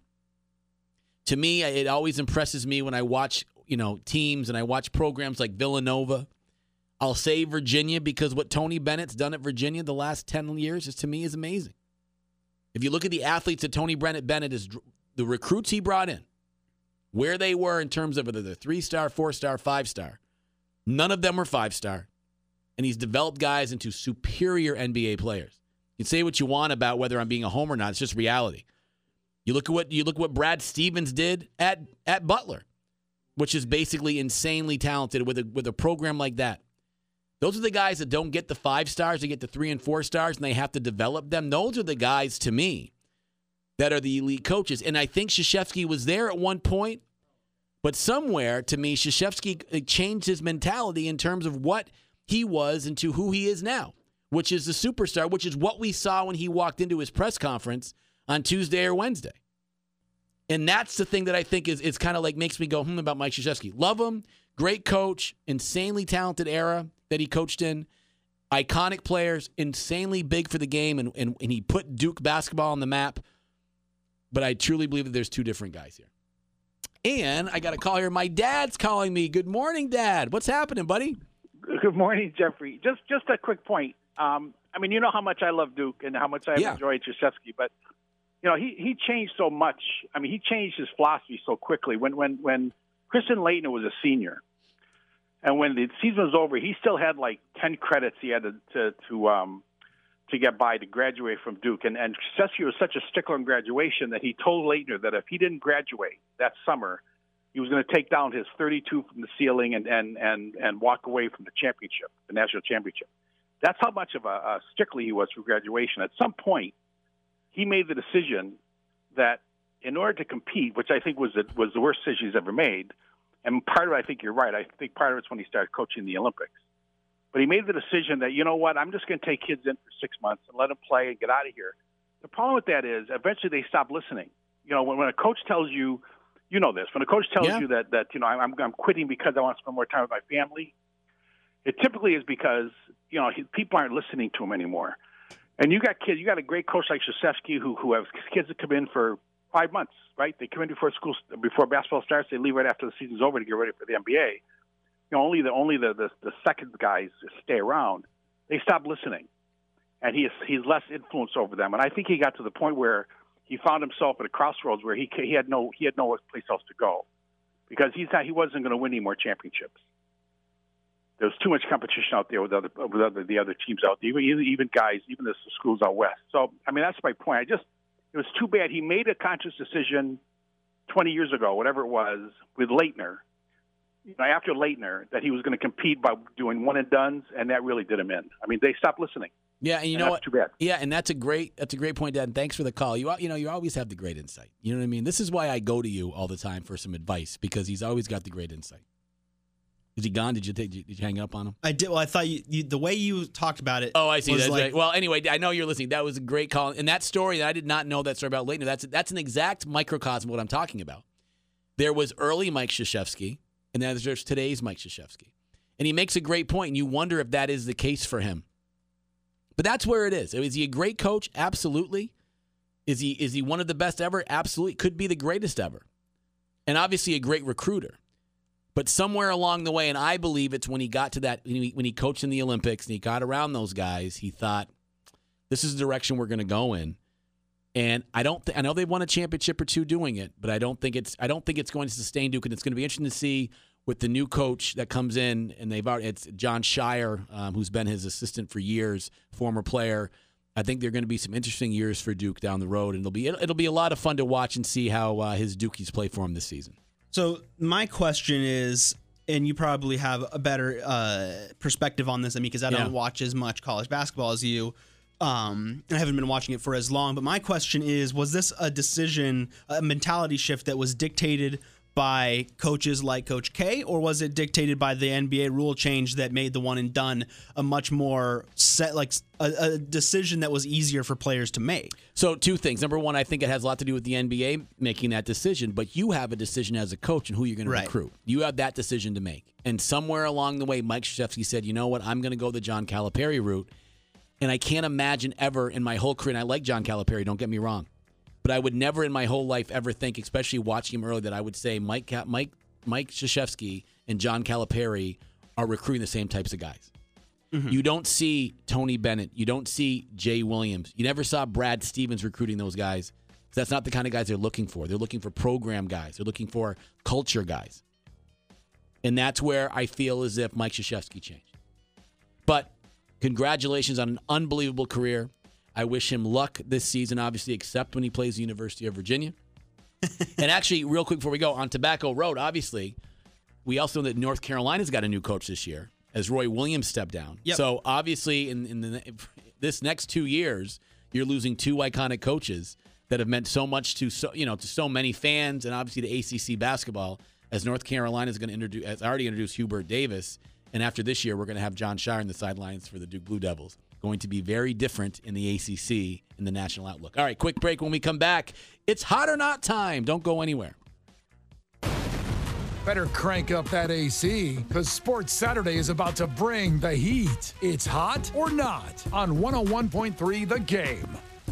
To me, it always impresses me when I watch, you know, teams and I watch programs like Villanova. I'll say Virginia because what Tony Bennett's done at Virginia the last ten years is, to me, is amazing. If you look at the athletes that Tony Bennett Bennett is, the recruits he brought in, where they were in terms of whether they're three-star, four-star, five-star, none of them were five-star. And he's developed guys into superior N B A players. You can say what you want about whether I'm being a homer or not. It's just reality. You look at what you look at what Brad Stevens did at at Butler, which is basically insanely talented with a with a program like that. Those are the guys that don't get the five stars, they get the three and four stars, and they have to develop them. Those are the guys, to me, that are the elite coaches. And I think Krzyzewski was there at one point, but somewhere, to me, Krzyzewski changed his mentality in terms of what he was into who he is now, which is the superstar, which is what we saw when he walked into his press conference on Tuesday or Wednesday. And that's the thing that I think is, is kind of like makes me go, hmm, about Mike Krzyzewski. Love him, great coach, insanely talented era that he coached in, iconic players, insanely big for the game, and, and, and he put Duke basketball on the map. But I truly believe that there's two different guys here. And I got a call here. My dad's calling me. Good morning, Dad. What's happening, buddy? Good morning, Jeffrey. Just just a quick point. Um, I mean, you know how much I love Duke and how much I Yeah. enjoy Krzyzewski, but you know, he, he changed so much. I mean, he changed his philosophy so quickly. When when when Christian Laettner was a senior, and when the season was over, he still had like ten credits he had to to to, um, to get by to graduate from Duke. And and Krzyzewski was such a stickler on graduation that he told Laettner that if he didn't graduate that summer, he was going to take down his thirty-two from the ceiling and, and, and, and walk away from the championship, the national championship. That's how much of a, a stickler he was for graduation. At some point, he made the decision that in order to compete, which I think was the, was the worst decision he's ever made, and part of it, I think you're right. I think part of it's when he started coaching the Olympics. But he made the decision that, you know what, I'm just going to take kids in for six months and let them play and get out of here. The problem with that is eventually they stop listening. You know, when, when a coach tells you, you know this, when a coach tells Yeah. you that, that you know, I'm, I'm quitting because I want to spend more time with my family, it typically is because, you know, he, people aren't listening to him anymore. And you got kids, you got a great coach like Krzyzewski who, who have kids that come in for five months, right? They come in before school, before basketball starts. They leave right after the season's over to get ready for the N B A. You know, only the only the, the, the second guys stay around. They stop listening, and he is, he's less influence over them. And I think he got to the point where he found himself at a crossroads where he he had no he had no place else to go, because he's not he wasn't going to win any more championships. There was too much competition out there with other with other, the other teams out there, even even guys, even the schools out west. So I mean, that's my point. I just it was too bad he made a conscious decision twenty years ago, whatever it was, with Laettner. You know, after Laettner, that he was going to compete by doing one and dones, and that really did him in. I mean, they stopped listening. Yeah, and you and know that's what? Too bad. Yeah, and that's a great that's a great point, Dad. And thanks for the call. You you know you always have the great insight. You know what I mean? This is why I go to you all the time for some advice, because he's always got the great insight. Is he gone? Did you take? Did you hang up on him? I did. Well, I thought you, you the way you talked about it. Oh, I see. was That's like, right. Well, anyway, I know you're listening. That was a great call, and that story that I did not know that story about Leighton. That's that's an exact microcosm of what I'm talking about. There was early Mike Krzyzewski, and then there's today's Mike Krzyzewski, and he makes a great point, and you wonder if that is the case for him. But that's where it is. Is he a great coach? Absolutely. Is he is he one of the best ever? Absolutely. Could be the greatest ever, and obviously a great recruiter. But somewhere along the way, and I believe it's when he got to that, when he, when he coached in the Olympics and he got around those guys, he thought, this is the direction we're going to go in. And I don't, th- I know they won a championship or two doing it, but I don't think it's, I don't think it's going to sustain Duke. And it's going to be interesting to see with the new coach that comes in, and they've already, it's John Shire, um, who's been his assistant for years, former player. I think there are going to be some interesting years for Duke down the road, and it'll be, it'll, it'll be a lot of fun to watch and see how uh, his Dukies play for him this season. So my question is, and you probably have a better uh, perspective on this than me because I don't Yeah. watch as much college basketball as you. Um, I haven't been watching it for as long. But my question is, was this a decision, a mentality shift that was dictated by coaches like Coach K, or was it dictated by the N B A rule change that made the one and done a much more set, like a, a decision that was easier for players to make? So two things. Number one, I think it has a lot to do with the N B A making that decision, but you have a decision as a coach and who you're going Right. to recruit. You have that decision to make. And somewhere along the way, Mike Krzyzewski said, you know what, I'm going to go the John Calipari route. And I can't imagine ever in my whole career, and I like John Calipari, don't get me wrong, but I would never in my whole life ever think, especially watching him early, that I would say Mike Mike Mike Krzyzewski and John Calipari are recruiting the same types of guys. Mm-hmm. You don't see Tony Bennett. You don't see Jay Williams. You never saw Brad Stevens recruiting those guys. That's not the kind of guys they're looking for. They're looking for program guys. They're looking for culture guys. And that's where I feel as if Mike Krzyzewski changed. But congratulations on an unbelievable career. I wish him luck this season, obviously, except when he plays the University of Virginia. And actually, real quick before we go, on Tobacco Road, obviously, we also know that North Carolina's got a new coach this year as Roy Williams stepped down. Yep. So obviously, in, in the, this next two years, you're losing two iconic coaches that have meant so much to so you know to so many fans and obviously to A C C basketball. As North Carolina is going to introduce, has already introduced Hubert Davis, and after this year, we're going to have John Shire in the sidelines for the Duke Blue Devils. Going to be very different in the A C C in the national outlook. All right, quick break. When we come back, it's hot or not time. Don't go anywhere. Better crank up that A C, because Sports Saturday is about to bring the heat. It's hot or not on one oh one point three The Game.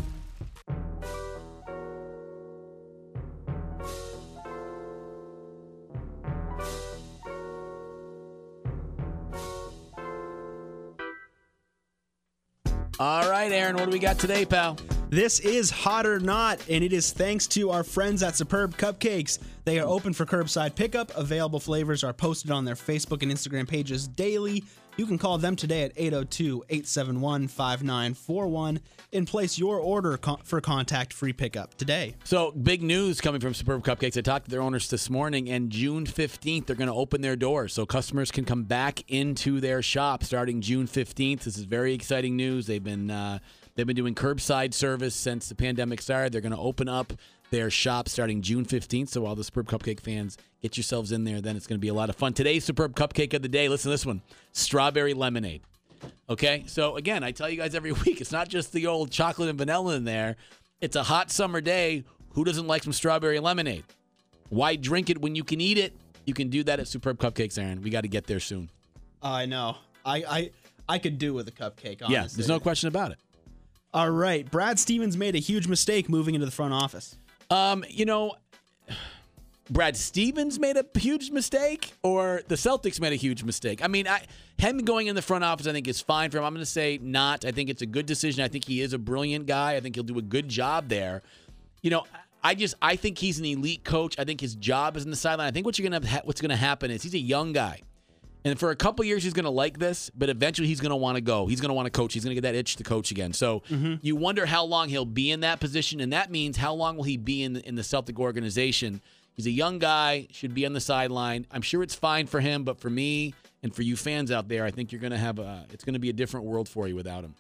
All right, Aaron, what do we got today, pal? This is Hot or Not, and it is thanks to our friends at Superb Cupcakes. They are open for curbside pickup. Available flavors are posted on their Facebook and Instagram pages daily. You can call them today at eight oh two, eight seven one, five nine four one and place your order con- for contact-free pickup today. So, big news coming from Superb Cupcakes. I talked to their owners this morning, and June fifteenth, they're going to open their doors so customers can come back into their shop starting June fifteenth. This is very exciting news. They've been uh, they've been doing curbside service since the pandemic started. They're going to open up their shop starting June fifteenth. So, all the Superb Cupcake fans, get yourselves in there. Then it's going to be a lot of fun. Today's Superb Cupcake of the day, listen to this one, strawberry lemonade. Okay, so again, I tell you guys every week, it's not just the old chocolate and vanilla in there. It's a hot summer day. Who doesn't like some strawberry lemonade? Why drink it when you can eat it? You can do that at Superb Cupcakes, Aaron. We got to get there soon. I know. I, I I could do with a cupcake, honestly. Yeah, there's no question about it. All right. Brad Stevens made a huge mistake moving into the front office. Um, you know, Brad Stevens made a huge mistake, or the Celtics made a huge mistake. I mean, I, him going in the front office, I think, is fine for him. I'm going to say not. I think it's a good decision. I think he is a brilliant guy. I think he'll do a good job there. You know, I just I think he's an elite coach. I think his job is in the sideline. I think what you're gonna ha- what's going to happen is he's a young guy, and for a couple years he's going to like this, but eventually he's going to want to go. He's going to want to coach. He's going to get that itch to coach again. So mm-hmm. you wonder how long he'll be in that position, and that means how long will he be in the, in the Celtic organization. He's a young guy, should be on the sideline. I'm sure it's fine for him, but for me and for you fans out there, I think you're going to have a, it's going to be a different world for you without him.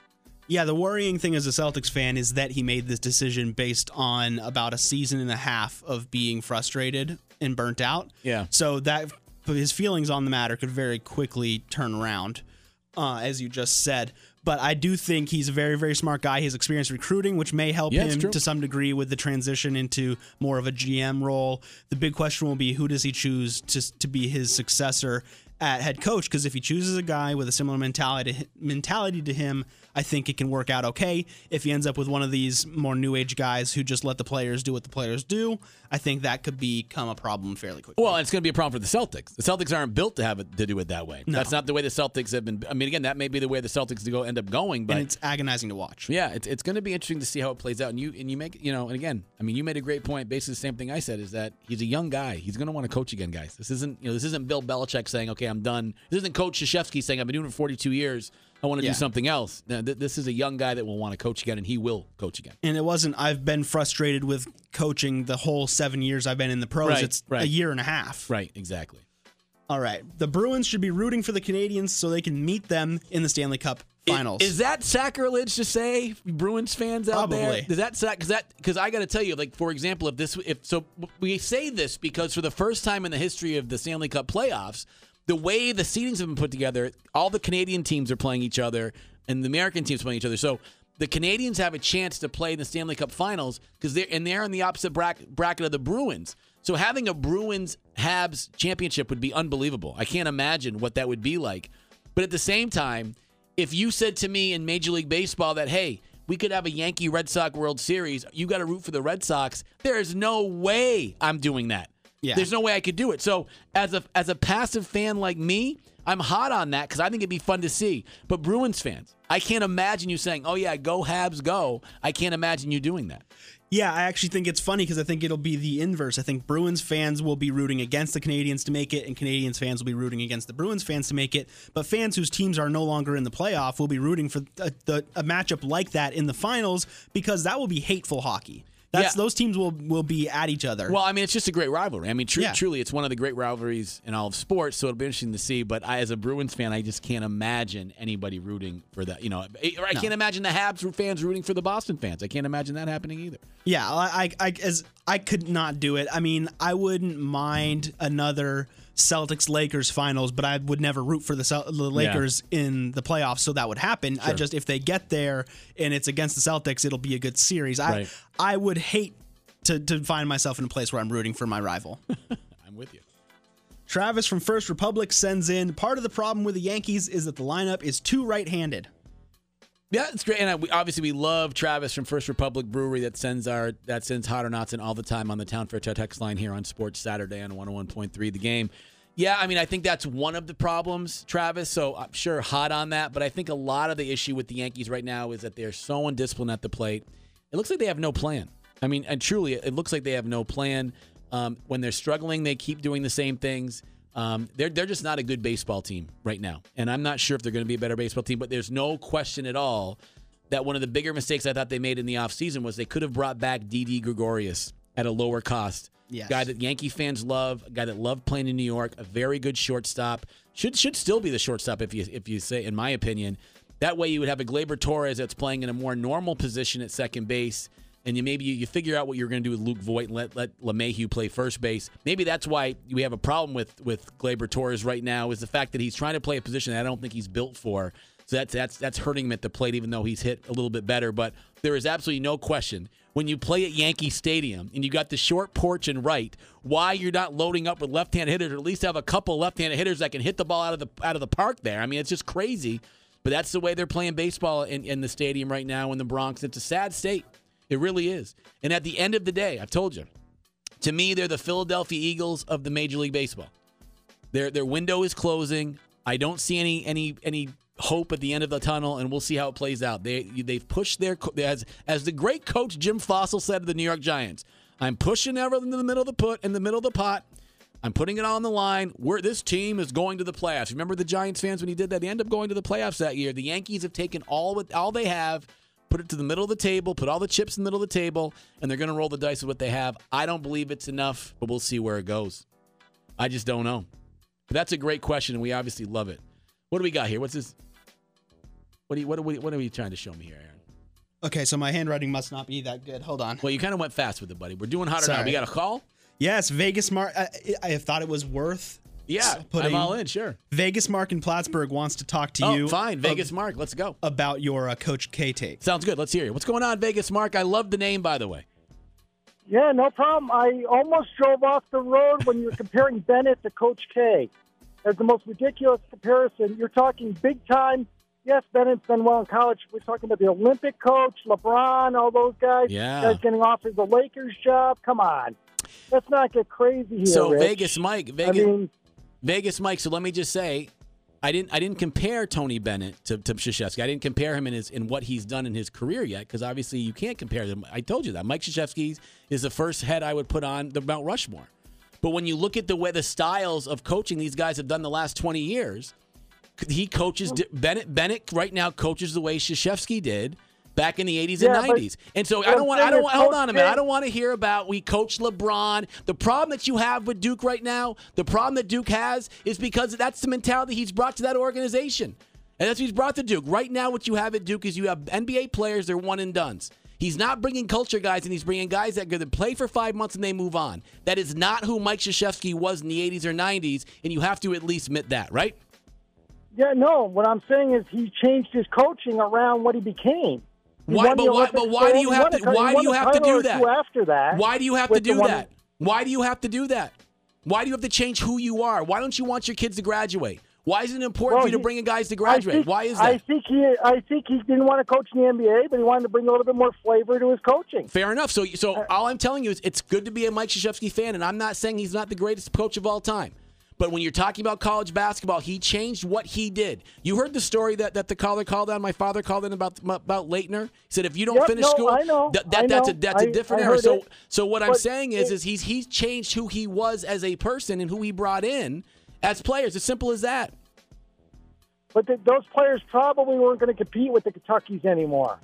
Yeah, the worrying thing as a Celtics fan is that he made this decision based on about a season and a half of being frustrated and burnt out. Yeah. So that his feelings on the matter could very quickly turn around, uh, as you just said. But I do think he's a very, very smart guy. He has experience recruiting, which may help Yeah, him it's true. to some degree with the transition into more of a G M role. The big question will be, who does he choose to, to be his successor at head coach? Because if he chooses a guy with a similar mentality mentality to him, I think it can work out okay. If he ends up with one of these more new age guys who just let the players do what the players do, I think that could become a problem fairly quickly. Well, it's going to be a problem for the Celtics. The Celtics aren't built to have it to do it that way. No. That's not the way the Celtics have been. I mean, again, that may be the way the Celtics to go end up going, but and it's agonizing to watch. yeah, it's it's going to be interesting to see how it plays out. And you and you make you know, and again, I mean, you made a great point. Basically, the same thing I said is that he's a young guy. He's going to want to coach again, guys. This isn't you know, this isn't Bill Belichick saying, okay, I'm done. This isn't Coach Krzyzewski saying, I've been doing it for forty-two years. I want to Yeah. do something else. Now, th- this is a young guy that will want to coach again, and he will coach again. And it wasn't, I've been frustrated with coaching the whole seven years I've been in the pros. Right, it's right. a year and a half. Right, exactly. All right. The Bruins should be rooting for the Canadians so they can meet them in the Stanley Cup Finals. Is, is that sacrilege to say, Bruins fans out there? Probably. Does that because that because I got to tell you, like for example, if this if so, we say this because for the first time in the history of the Stanley Cup playoffs, the way the seedings have been put together, all the Canadian teams are playing each other, and the American teams playing each other. So the Canadians have a chance to play in the Stanley Cup Finals because they're and they're in the opposite bracket, bracket of the Bruins. So having a Bruins Habs championship would be unbelievable. I can't imagine what that would be like. But at the same time, if you said to me in Major League Baseball that, hey, we could have a Yankee Red Sox World Series, you got to root for the Red Sox, there is no way I'm doing that. Yeah. There's no way I could do it. So as a as a passive fan like me, I'm hot on that because I think it'd be fun to see. But Bruins fans, I can't imagine you saying, oh, yeah, go Habs, go. I can't imagine you doing that. Yeah, I actually think it's funny because I think it'll be the inverse. I think Bruins fans will be rooting against the Canadians to make it, and Canadians fans will be rooting against the Bruins fans to make it. But fans whose teams are no longer in the playoff will be rooting for a, a, a matchup like that in the finals because that will be hateful hockey. That's, Yeah. Those teams will, will be at each other. Well, I mean, it's just a great rivalry. I mean, tru- Yeah. truly, it's one of the great rivalries in all of sports, so it'll be interesting to see. But I, as a Bruins fan, I just can't imagine anybody rooting for that. You know, or I No. can't imagine the Habs fans rooting for the Boston fans. I can't imagine that happening either. Yeah, I, I, as I could not do it. I mean, I wouldn't mind another Celtics Lakers finals, but I would never root for the, Cel- the Lakers in the playoffs, so that would happen. I Sure. just if they get there and it's against the Celtics, it'll be a good series. Right. I I would hate to to find myself in a place where I'm rooting for my rival. I'm with you. Travis from First Republic sends in, part of the problem with the Yankees is that the lineup is too right-handed. Yeah, it's great, and I, we, obviously we love Travis from First Republic Brewery that sends our that sends Hot or Nots in all the time on the Town Fair text line here on Sports Saturday on one oh one point three The Game. Yeah, I mean, I think that's one of the problems, Travis. So I'm sure hot on that, but I think a lot of the issue with the Yankees right now is that they're so undisciplined at the plate. It looks like they have no plan. I mean, and truly, it looks like they have no plan. Um, when they're struggling, they keep doing the same things. Um, they're they're just not a good baseball team right now, and I'm not sure if they're going to be a better baseball team. But there's no question at all that one of the bigger mistakes I thought they made in the offseason was they could have brought back Didi Gregorius at a lower cost. Yes. Guy that Yankee fans love, a guy that loved playing in New York, a very good shortstop. Should should still be the shortstop if you if you say, in my opinion. That way you would have a Gleyber Torres that's playing in a more normal position at second base. And you maybe you, you figure out what you're going to do with Luke Voigt and let, let LeMahieu play first base. Maybe that's why we have a problem with, with Gleyber Torres right now is the fact that he's trying to play a position that I don't think he's built for. So that's that's that's hurting him at the plate, even though he's hit a little bit better. But there is absolutely no question when you play at Yankee Stadium and you got the short porch and right, why you're not loading up with left-handed hitters, or at least have a couple left-handed hitters that can hit the ball out of the out of the park there. I mean, it's just crazy. But that's the way they're playing baseball in, in the stadium right now in the Bronx. It's a sad state. It really is. And at the end of the day, I've told you, to me, they're the Philadelphia Eagles of the Major League Baseball. Their their window is closing. I don't see any any any hope at the end of the tunnel, and we'll see how it plays out. They they've pushed their as as the great coach Jim Fossil said to the New York Giants. I'm pushing everything in the middle of the put in the middle of the pot. I'm putting it on the line. We're, this team is going to the playoffs. Remember the Giants fans when he did that? They ended up going to the playoffs that year. The Yankees have taken all with all they have. Put it to the middle of the table, put all the chips in the middle of the table, and they're going to roll the dice with what they have. I don't believe it's enough, but we'll see where it goes. I just don't know. But that's a great question, and we obviously love it. What do we got here? What's this? What are you, what are we, what are you trying to show me here, Aaron? Okay, so my handwriting must not be that good. Hold on. Well, you kind of went fast with it, buddy. We're doing hotter Sorry. now. We got a call? Yes, Vegas Mark. I, I thought it was worth. Yeah, putting I'm all in, sure. Vegas Mark in Plattsburgh wants to talk to oh, you. fine. Vegas Mark, let's go. About your uh, Coach K take. Sounds good. Let's hear you. What's going on, Vegas Mark? I love the name, by the way. Yeah, no problem. I almost drove off the road when you were comparing Bennett to Coach K. That's the most ridiculous comparison. You're talking big time. Yes, Bennett's done well in college. We're talking about the Olympic coach, LeBron, all those guys. Yeah. Guys getting offered the Lakers job. Come on. Let's not get crazy here, So Rich. Vegas Mike, Vegas, I mean, Vegas Mike. So let me just say, I didn't I didn't compare Tony Bennett to, to Krzyzewski. I didn't compare him in his in what he's done in his career yet, because obviously you can't compare them. I told you that Mike Krzyzewski is the first head I would put on the Mount Rushmore. But when you look at the way the styles of coaching these guys have done the last twenty years, he coaches Bennett. Bennett right now coaches the way Krzyzewski did back in the eighties Yeah, and but nineties. And so I don't want I thing don't is, want hold Coach on a minute. K- I don't want to hear about we coach LeBron. The problem that you have with Duke right now, the problem that Duke has is because that's the mentality he's brought to that organization. And that's what he's brought to Duke. Right now what you have at Duke is you have N B A players, they're one and dones. He's not bringing culture guys, and he's bringing guys that are going to play for five months and they move on. That is not who Mike Krzyzewski was in the eighties or nineties, and you have to at least admit that, right? yeah, no. What I'm saying is he changed his coaching around what he became. He Why, won but the why, Olympics but why do gold. you He have won to? a- he Why won do you a have to title do or that? two after that? Why do you have to with the do one- that? Why do you have to do that? Why do you have to change who you are? Why don't you want your kids to graduate? Why is it important Well, for you to he- bring in guys to I graduate? think- Why is I that? think he, I think he didn't want to coach in the N B A, but he wanted to bring a little bit more flavor to his coaching. Fair enough. So, so all I'm telling you is it's good to be a Mike Krzyzewski fan, and I'm not saying he's not the greatest coach of all time. But when you're talking about college basketball, he changed what he did. You heard the story that, that the caller called on, my father called in about about Leitner. He said, if you don't Yep, finish no, school, I know, that, that, I that's a know. that's a I- different I era. heard So, it. so what I'm But saying is, it- is he's he's changed who he was as a person and who he brought in as players. As simple as that. But th- those players probably weren't going to compete with the Kentuckys anymore.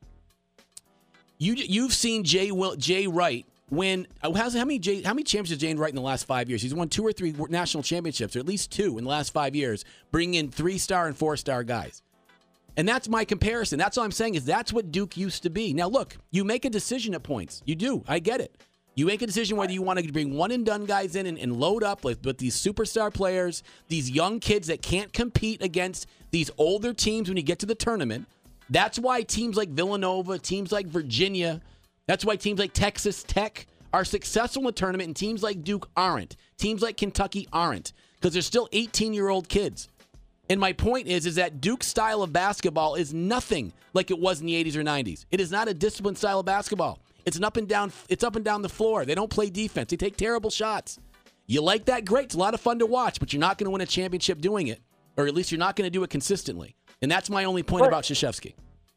You you've seen Jay Will, Jay Wright win. How's, how many Jay, how many championships has Jay Wright in the last five years? He's won two or three national championships, or at least two in the last five years, bringing in three star and four star guys. And that's my comparison. That's all I'm saying is that's what Duke used to be. Now look, you make a decision at points. You do. I get it. You make a decision whether you want to bring one and done guys in and, and load up with, with these superstar players, these young kids that can't compete against these older teams when you get to the tournament. That's why teams like Villanova, teams like Virginia, that's why teams like Texas Tech are successful in the tournament and teams like Duke aren't. Teams like Kentucky aren't because they're still eighteen-year-old kids. And my point is, is that Duke's style of basketball is nothing like it was in the eighties or nineties. It is not a disciplined style of basketball. It's an up and down. It's up and down the floor. They don't play defense. They take terrible shots. You like that? Great. It's a lot of fun to watch, but you're not going to win a championship doing it, or at least you're not going to do it consistently. And that's my only point Right. about Krzyzewski.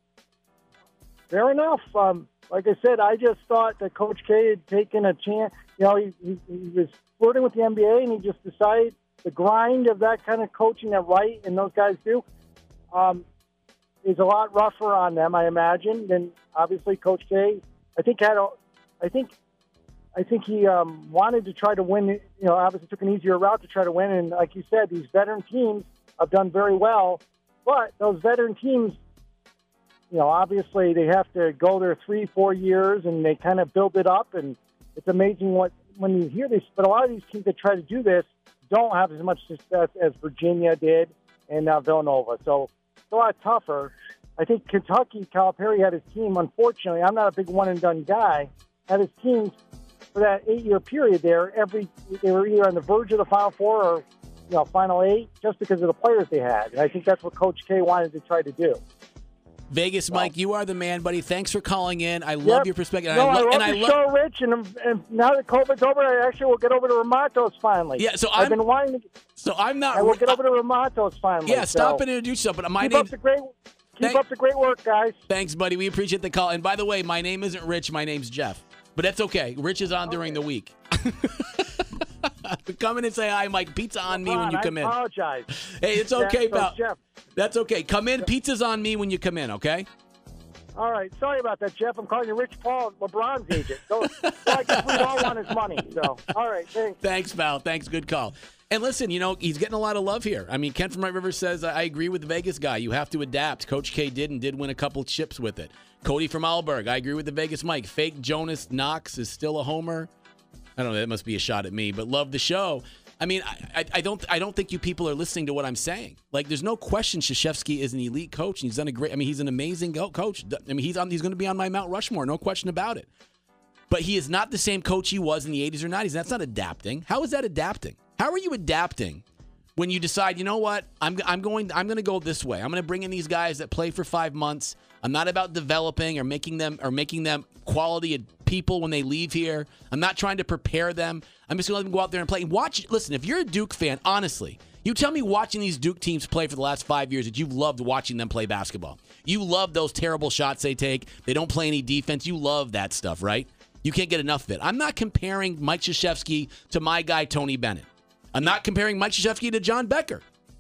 Fair enough. Um, like I said, I just thought that Coach K had taken a chance. You know, he, he, he was flirting with the N B A, and he just decided the grind of that kind of coaching that Wright and those guys do um, is a lot rougher on them, I imagine, than obviously Coach K. I think had a, I think, I think he um, wanted to try to win. You know, obviously took an easier route to try to win, and like you said, these veteran teams have done very well. But those veteran teams, you know, obviously they have to go there three, four years, and they kind of build it up. And it's amazing what when you hear this. But a lot of these teams that try to do this don't have as much success as Virginia did and now Villanova. So it's a lot tougher. I think Kentucky, Calipari had his team. Unfortunately, I'm not a big one and done guy. Had his teams for that eight year period there. Every they were either on the verge of the Final Four or you know Final Eight, just because of the players they had. And I think that's what Coach K wanted to try to do. Vegas, Mike, you are the man, buddy. Thanks for calling in. I love Yep. your perspective. And No, I, lo- love and I the love. show, Rich, and, and now that COVID's over, I actually will get over to Ramatos finally. Yeah, so I've I'm- been wanting to. So I'm not. I will get over to Ramatos finally. Yeah, stop so. and introduce yourself. But my Keep name. up the great. Keep Thank- up the great work, guys. Thanks, buddy. We appreciate the call. And by the way, my name isn't Rich. My name's Jeff. But that's okay. Rich is on during the week. Come in and say hi, Mike. Pizza on me when you come I in. apologize. Hey, it's Yeah, okay, so pal. Jeff. That's okay. Come in. Pizza's on me when you come in, okay? All right. Sorry about that, Jeff. I'm calling you Rich Paul, LeBron's agent. So, so I guess we all want his money. So, all right. Thanks. Thanks, pal. Thanks. Good call. And listen, you know, he's getting a lot of love here. I mean, Ken from White River says, I agree with the Vegas guy. You have to adapt. Coach K did and did win a couple chips with it. Cody from Alberg, I agree with the Vegas Mike. Fake Jonas Knox is still a homer. I don't know, that must be a shot at me, but love the show. I mean, I, I, I don't I don't think you people are listening to what I'm saying. Like, there's no question Krzyzewski is an elite coach, and he's done a great, I mean, he's an amazing coach. I mean, he's on, he's going to be on my Mount Rushmore, no question about it. But he is not the same coach he was in the eighties or nineties. That's not adapting. How is that adapting? How are you adapting when you decide, you know what, I'm I'm going I'm going to go this way. I'm going to bring in these guys that play for five months. I'm not about developing or making them or making them quality people when they leave here. I'm not trying to prepare them. I'm just going to let them go out there and play. Watch. Listen, if you're a Duke fan, honestly, you tell me watching these Duke teams play for the last five years that you've loved watching them play basketball. You love those terrible shots they take. They don't play any defense. You love that stuff, right? You can't get enough of it. I'm not comparing Mike Krzyzewski to my guy, Tony Bennett. I'm not comparing Mike Krzyzewski to John Becker.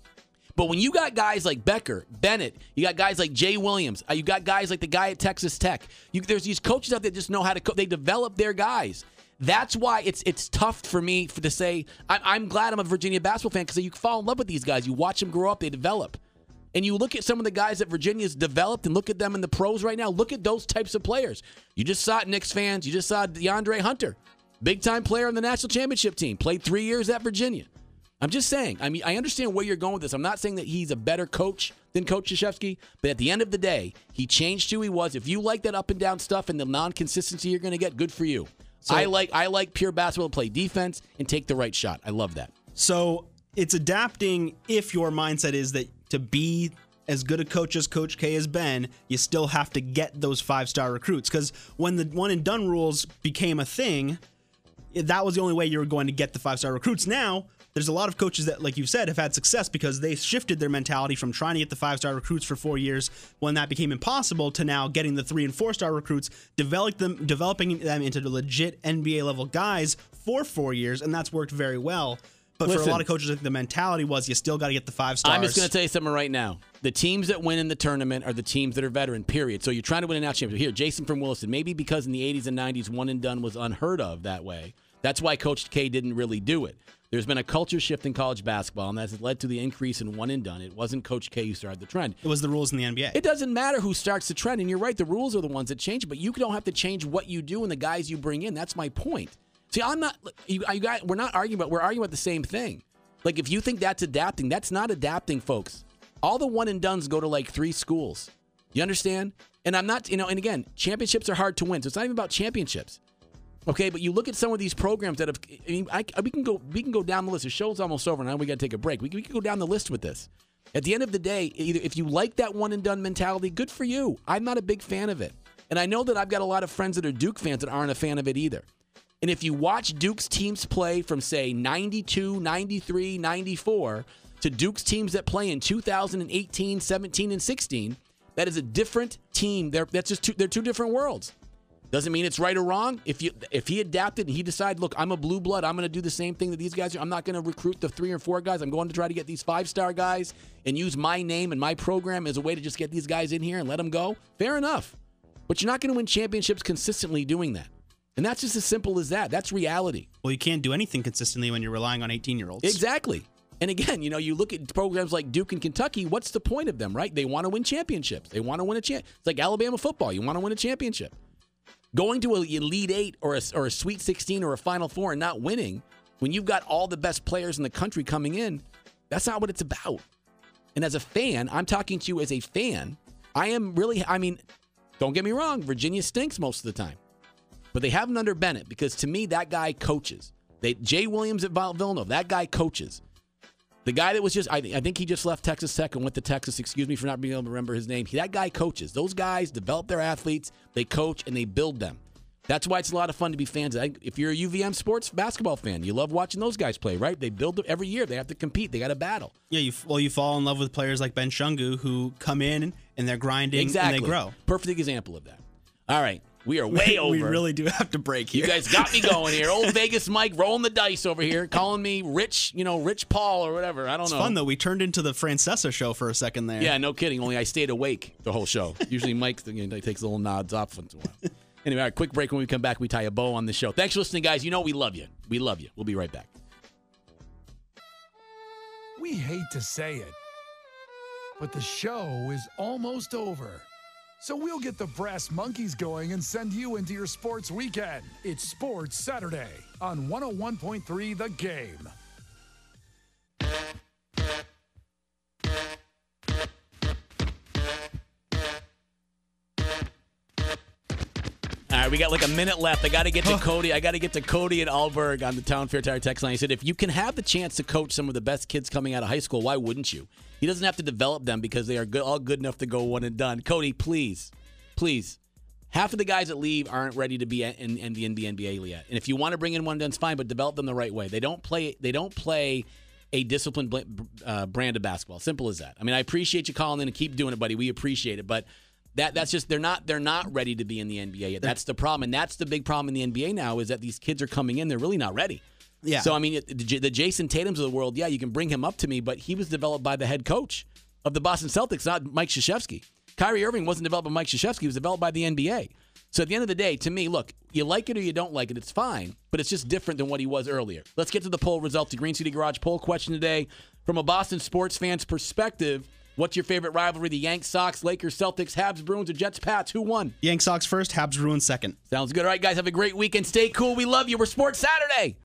But when you got guys like Becker, Bennett, you got guys like Jay Williams, you got guys like the guy at Texas Tech. You, there's these coaches out there that just know how to coach. They develop their guys. That's why it's it's tough for me for, to say, I'm, I'm glad I'm a Virginia basketball fan because you fall in love with these guys. You watch them grow up, they develop. And you look at some of the guys that Virginia's developed and look at them in the pros right now. Look at those types of players. You just saw it, Knicks fans. You just saw DeAndre Hunter, big-time player on the national championship team, played three years at Virginia. I'm just saying, I mean, I understand where you're going with this. I'm not saying that he's a better coach than Coach Krzyzewski, but at the end of the day, he changed who he was. If you like that up and down stuff and the non-consistency you're going to get, good for you. So, I like I like pure basketball to play defense and take the right shot. I love that. So it's adapting if your mindset is that to be as good a coach as Coach K has been, you still have to get those five-star recruits. Because when the one-and-done rules became a thing, that was the only way you were going to get the five-star recruits. Now, there's a lot of coaches that, like you've said, have had success because they shifted their mentality from trying to get the five-star recruits for four years when that became impossible to now getting the three- and four-star recruits, develop them, developing them into the legit N B A-level guys for four years, and that's worked very well. But Listen, for a lot of coaches, I think the mentality was you still got to get the five stars. I'm just going to tell you something right now. The teams that win in the tournament are the teams that are veteran, period. So you're trying to win a national championship. Here, Jason from Williston, maybe because in the eighties and nineties, one and done was unheard of that way. That's why Coach K didn't really do it. There's been a culture shift in college basketball, and that's led to the increase in one and done. It wasn't Coach K who started the trend. It was the rules in the N B A. It doesn't matter who starts the trend, and you're right, the rules are the ones that change, but you don't have to change what you do and the guys you bring in. That's my point. See, I'm not, you, you guys, we're not arguing about, we're arguing about the same thing. Like, if you think that's adapting, that's not adapting, folks. All the one and dones go to like three schools. You understand? And I'm not, you know, and again, championships are hard to win, so it's not even about championships. Okay, but you look at some of these programs that have, I mean, I, we can go we can go down the list. The show's almost over now. We got to take a break. We, we can go down the list with this. At the end of the day, either if you like that one and done mentality, good for you. I'm not a big fan of it. And I know that I've got a lot of friends that are Duke fans that aren't a fan of it either. And if you watch Duke's teams play from, say, ninety-two, ninety-three, ninety-four to Duke's teams that play in two thousand eighteen, seventeen, and sixteen, that is a different team. They're, that's just two, they're two different worlds. Doesn't mean it's right or wrong. If you if he adapted and he decided, look, I'm a blue blood, I'm going to do the same thing that these guys do. I'm not going to recruit the three or four guys. I'm going to try to get these five-star guys and use my name and my program as a way to just get these guys in here and let them go. Fair enough. But you're not going to win championships consistently doing that. And that's just as simple as that. That's reality. Well, you can't do anything consistently when you're relying on eighteen-year-olds. Exactly. And again, you know, you look at programs like Duke and Kentucky, what's the point of them, right? They want to win championships. They want to win a champ. It's like Alabama football. You want to win a championship. Going to an Elite Eight or a, or a Sweet sixteen or a Final Four and not winning when you've got all the best players in the country coming in, that's not what it's about. And as a fan, I'm talking to you as a fan, I am really, I mean, don't get me wrong, Virginia stinks most of the time. But they have him under Bennett because to me, that guy coaches. They Jay Williams at Villanova, that guy coaches. The guy that was just, I, I think he just left Texas Tech and went to Texas. Excuse me for not being able to remember his name. That guy coaches. Those guys develop their athletes, they coach, and they build them. That's why it's a lot of fun to be fans. If you're a U V M sports basketball fan, you love watching those guys play, right? They build every year. They have to compete. They got to battle. Yeah, you well, you fall in love with players like Ben Shungu who come in and they're grinding exactly. and they grow. Perfect example of that. All right. We are way over. We really do have to break here. You guys got me going here. Old Vegas Mike rolling the dice over here, calling me Rich, you know, Rich Paul or whatever. I don't it's know. It's fun, though. We turned into the Francesa show for a second there. Yeah, no kidding. Only I stayed awake the whole show. Usually Mike you know, takes little nods off once in a while. Anyway, all right, quick break. When we come back, we tie a bow on the show. Thanks for listening, guys. You know we love you. We love you. We'll be right back. We hate to say it, but the show is almost over. So we'll get the brass monkeys going and send you into your sports weekend. It's Sports Saturday on one oh one point three The Game. All right, we got like a minute left. I got to get to Cody. I got to get to Cody and Alberg on the Town Fair Tire text line. He said, if you can have the chance to coach some of the best kids coming out of high school, why wouldn't you? He doesn't have to develop them because they are good, all good enough to go one and done. Cody, please, please. Half of the guys that leave aren't ready to be in, in, in the N B A yet. And if you want to bring in one, that's fine, but develop them the right way. They don't play. They don't play a disciplined uh, brand of basketball. Simple as that. I mean, I appreciate you calling in and keep doing it, buddy. We appreciate it, but. That that's just they're not they're not ready to be in the N B A yet. That's the problem, and that's the big problem in the N B A now is that these kids are coming in, they're really not ready. Yeah. So I mean, the, the Jason Tatums of the world, yeah, you can bring him up to me, but he was developed by the head coach of the Boston Celtics, not Mike Krzyzewski. Kyrie Irving wasn't developed by Mike Krzyzewski; he was developed by the N B A. So at the end of the day, to me, look, you like it or you don't like it, it's fine, but it's just different than what he was earlier. Let's get to the poll results. The Green City Garage poll question today, from a Boston sports fan's perspective. What's your favorite rivalry? The Yanks, Sox, Lakers, Celtics, Habs, Bruins, or Jets, Pats? Who won? Yanks, Sox first, Habs, Bruins second. Sounds good. All right, guys, have a great weekend. Stay cool. We love you. We're Sports Saturday.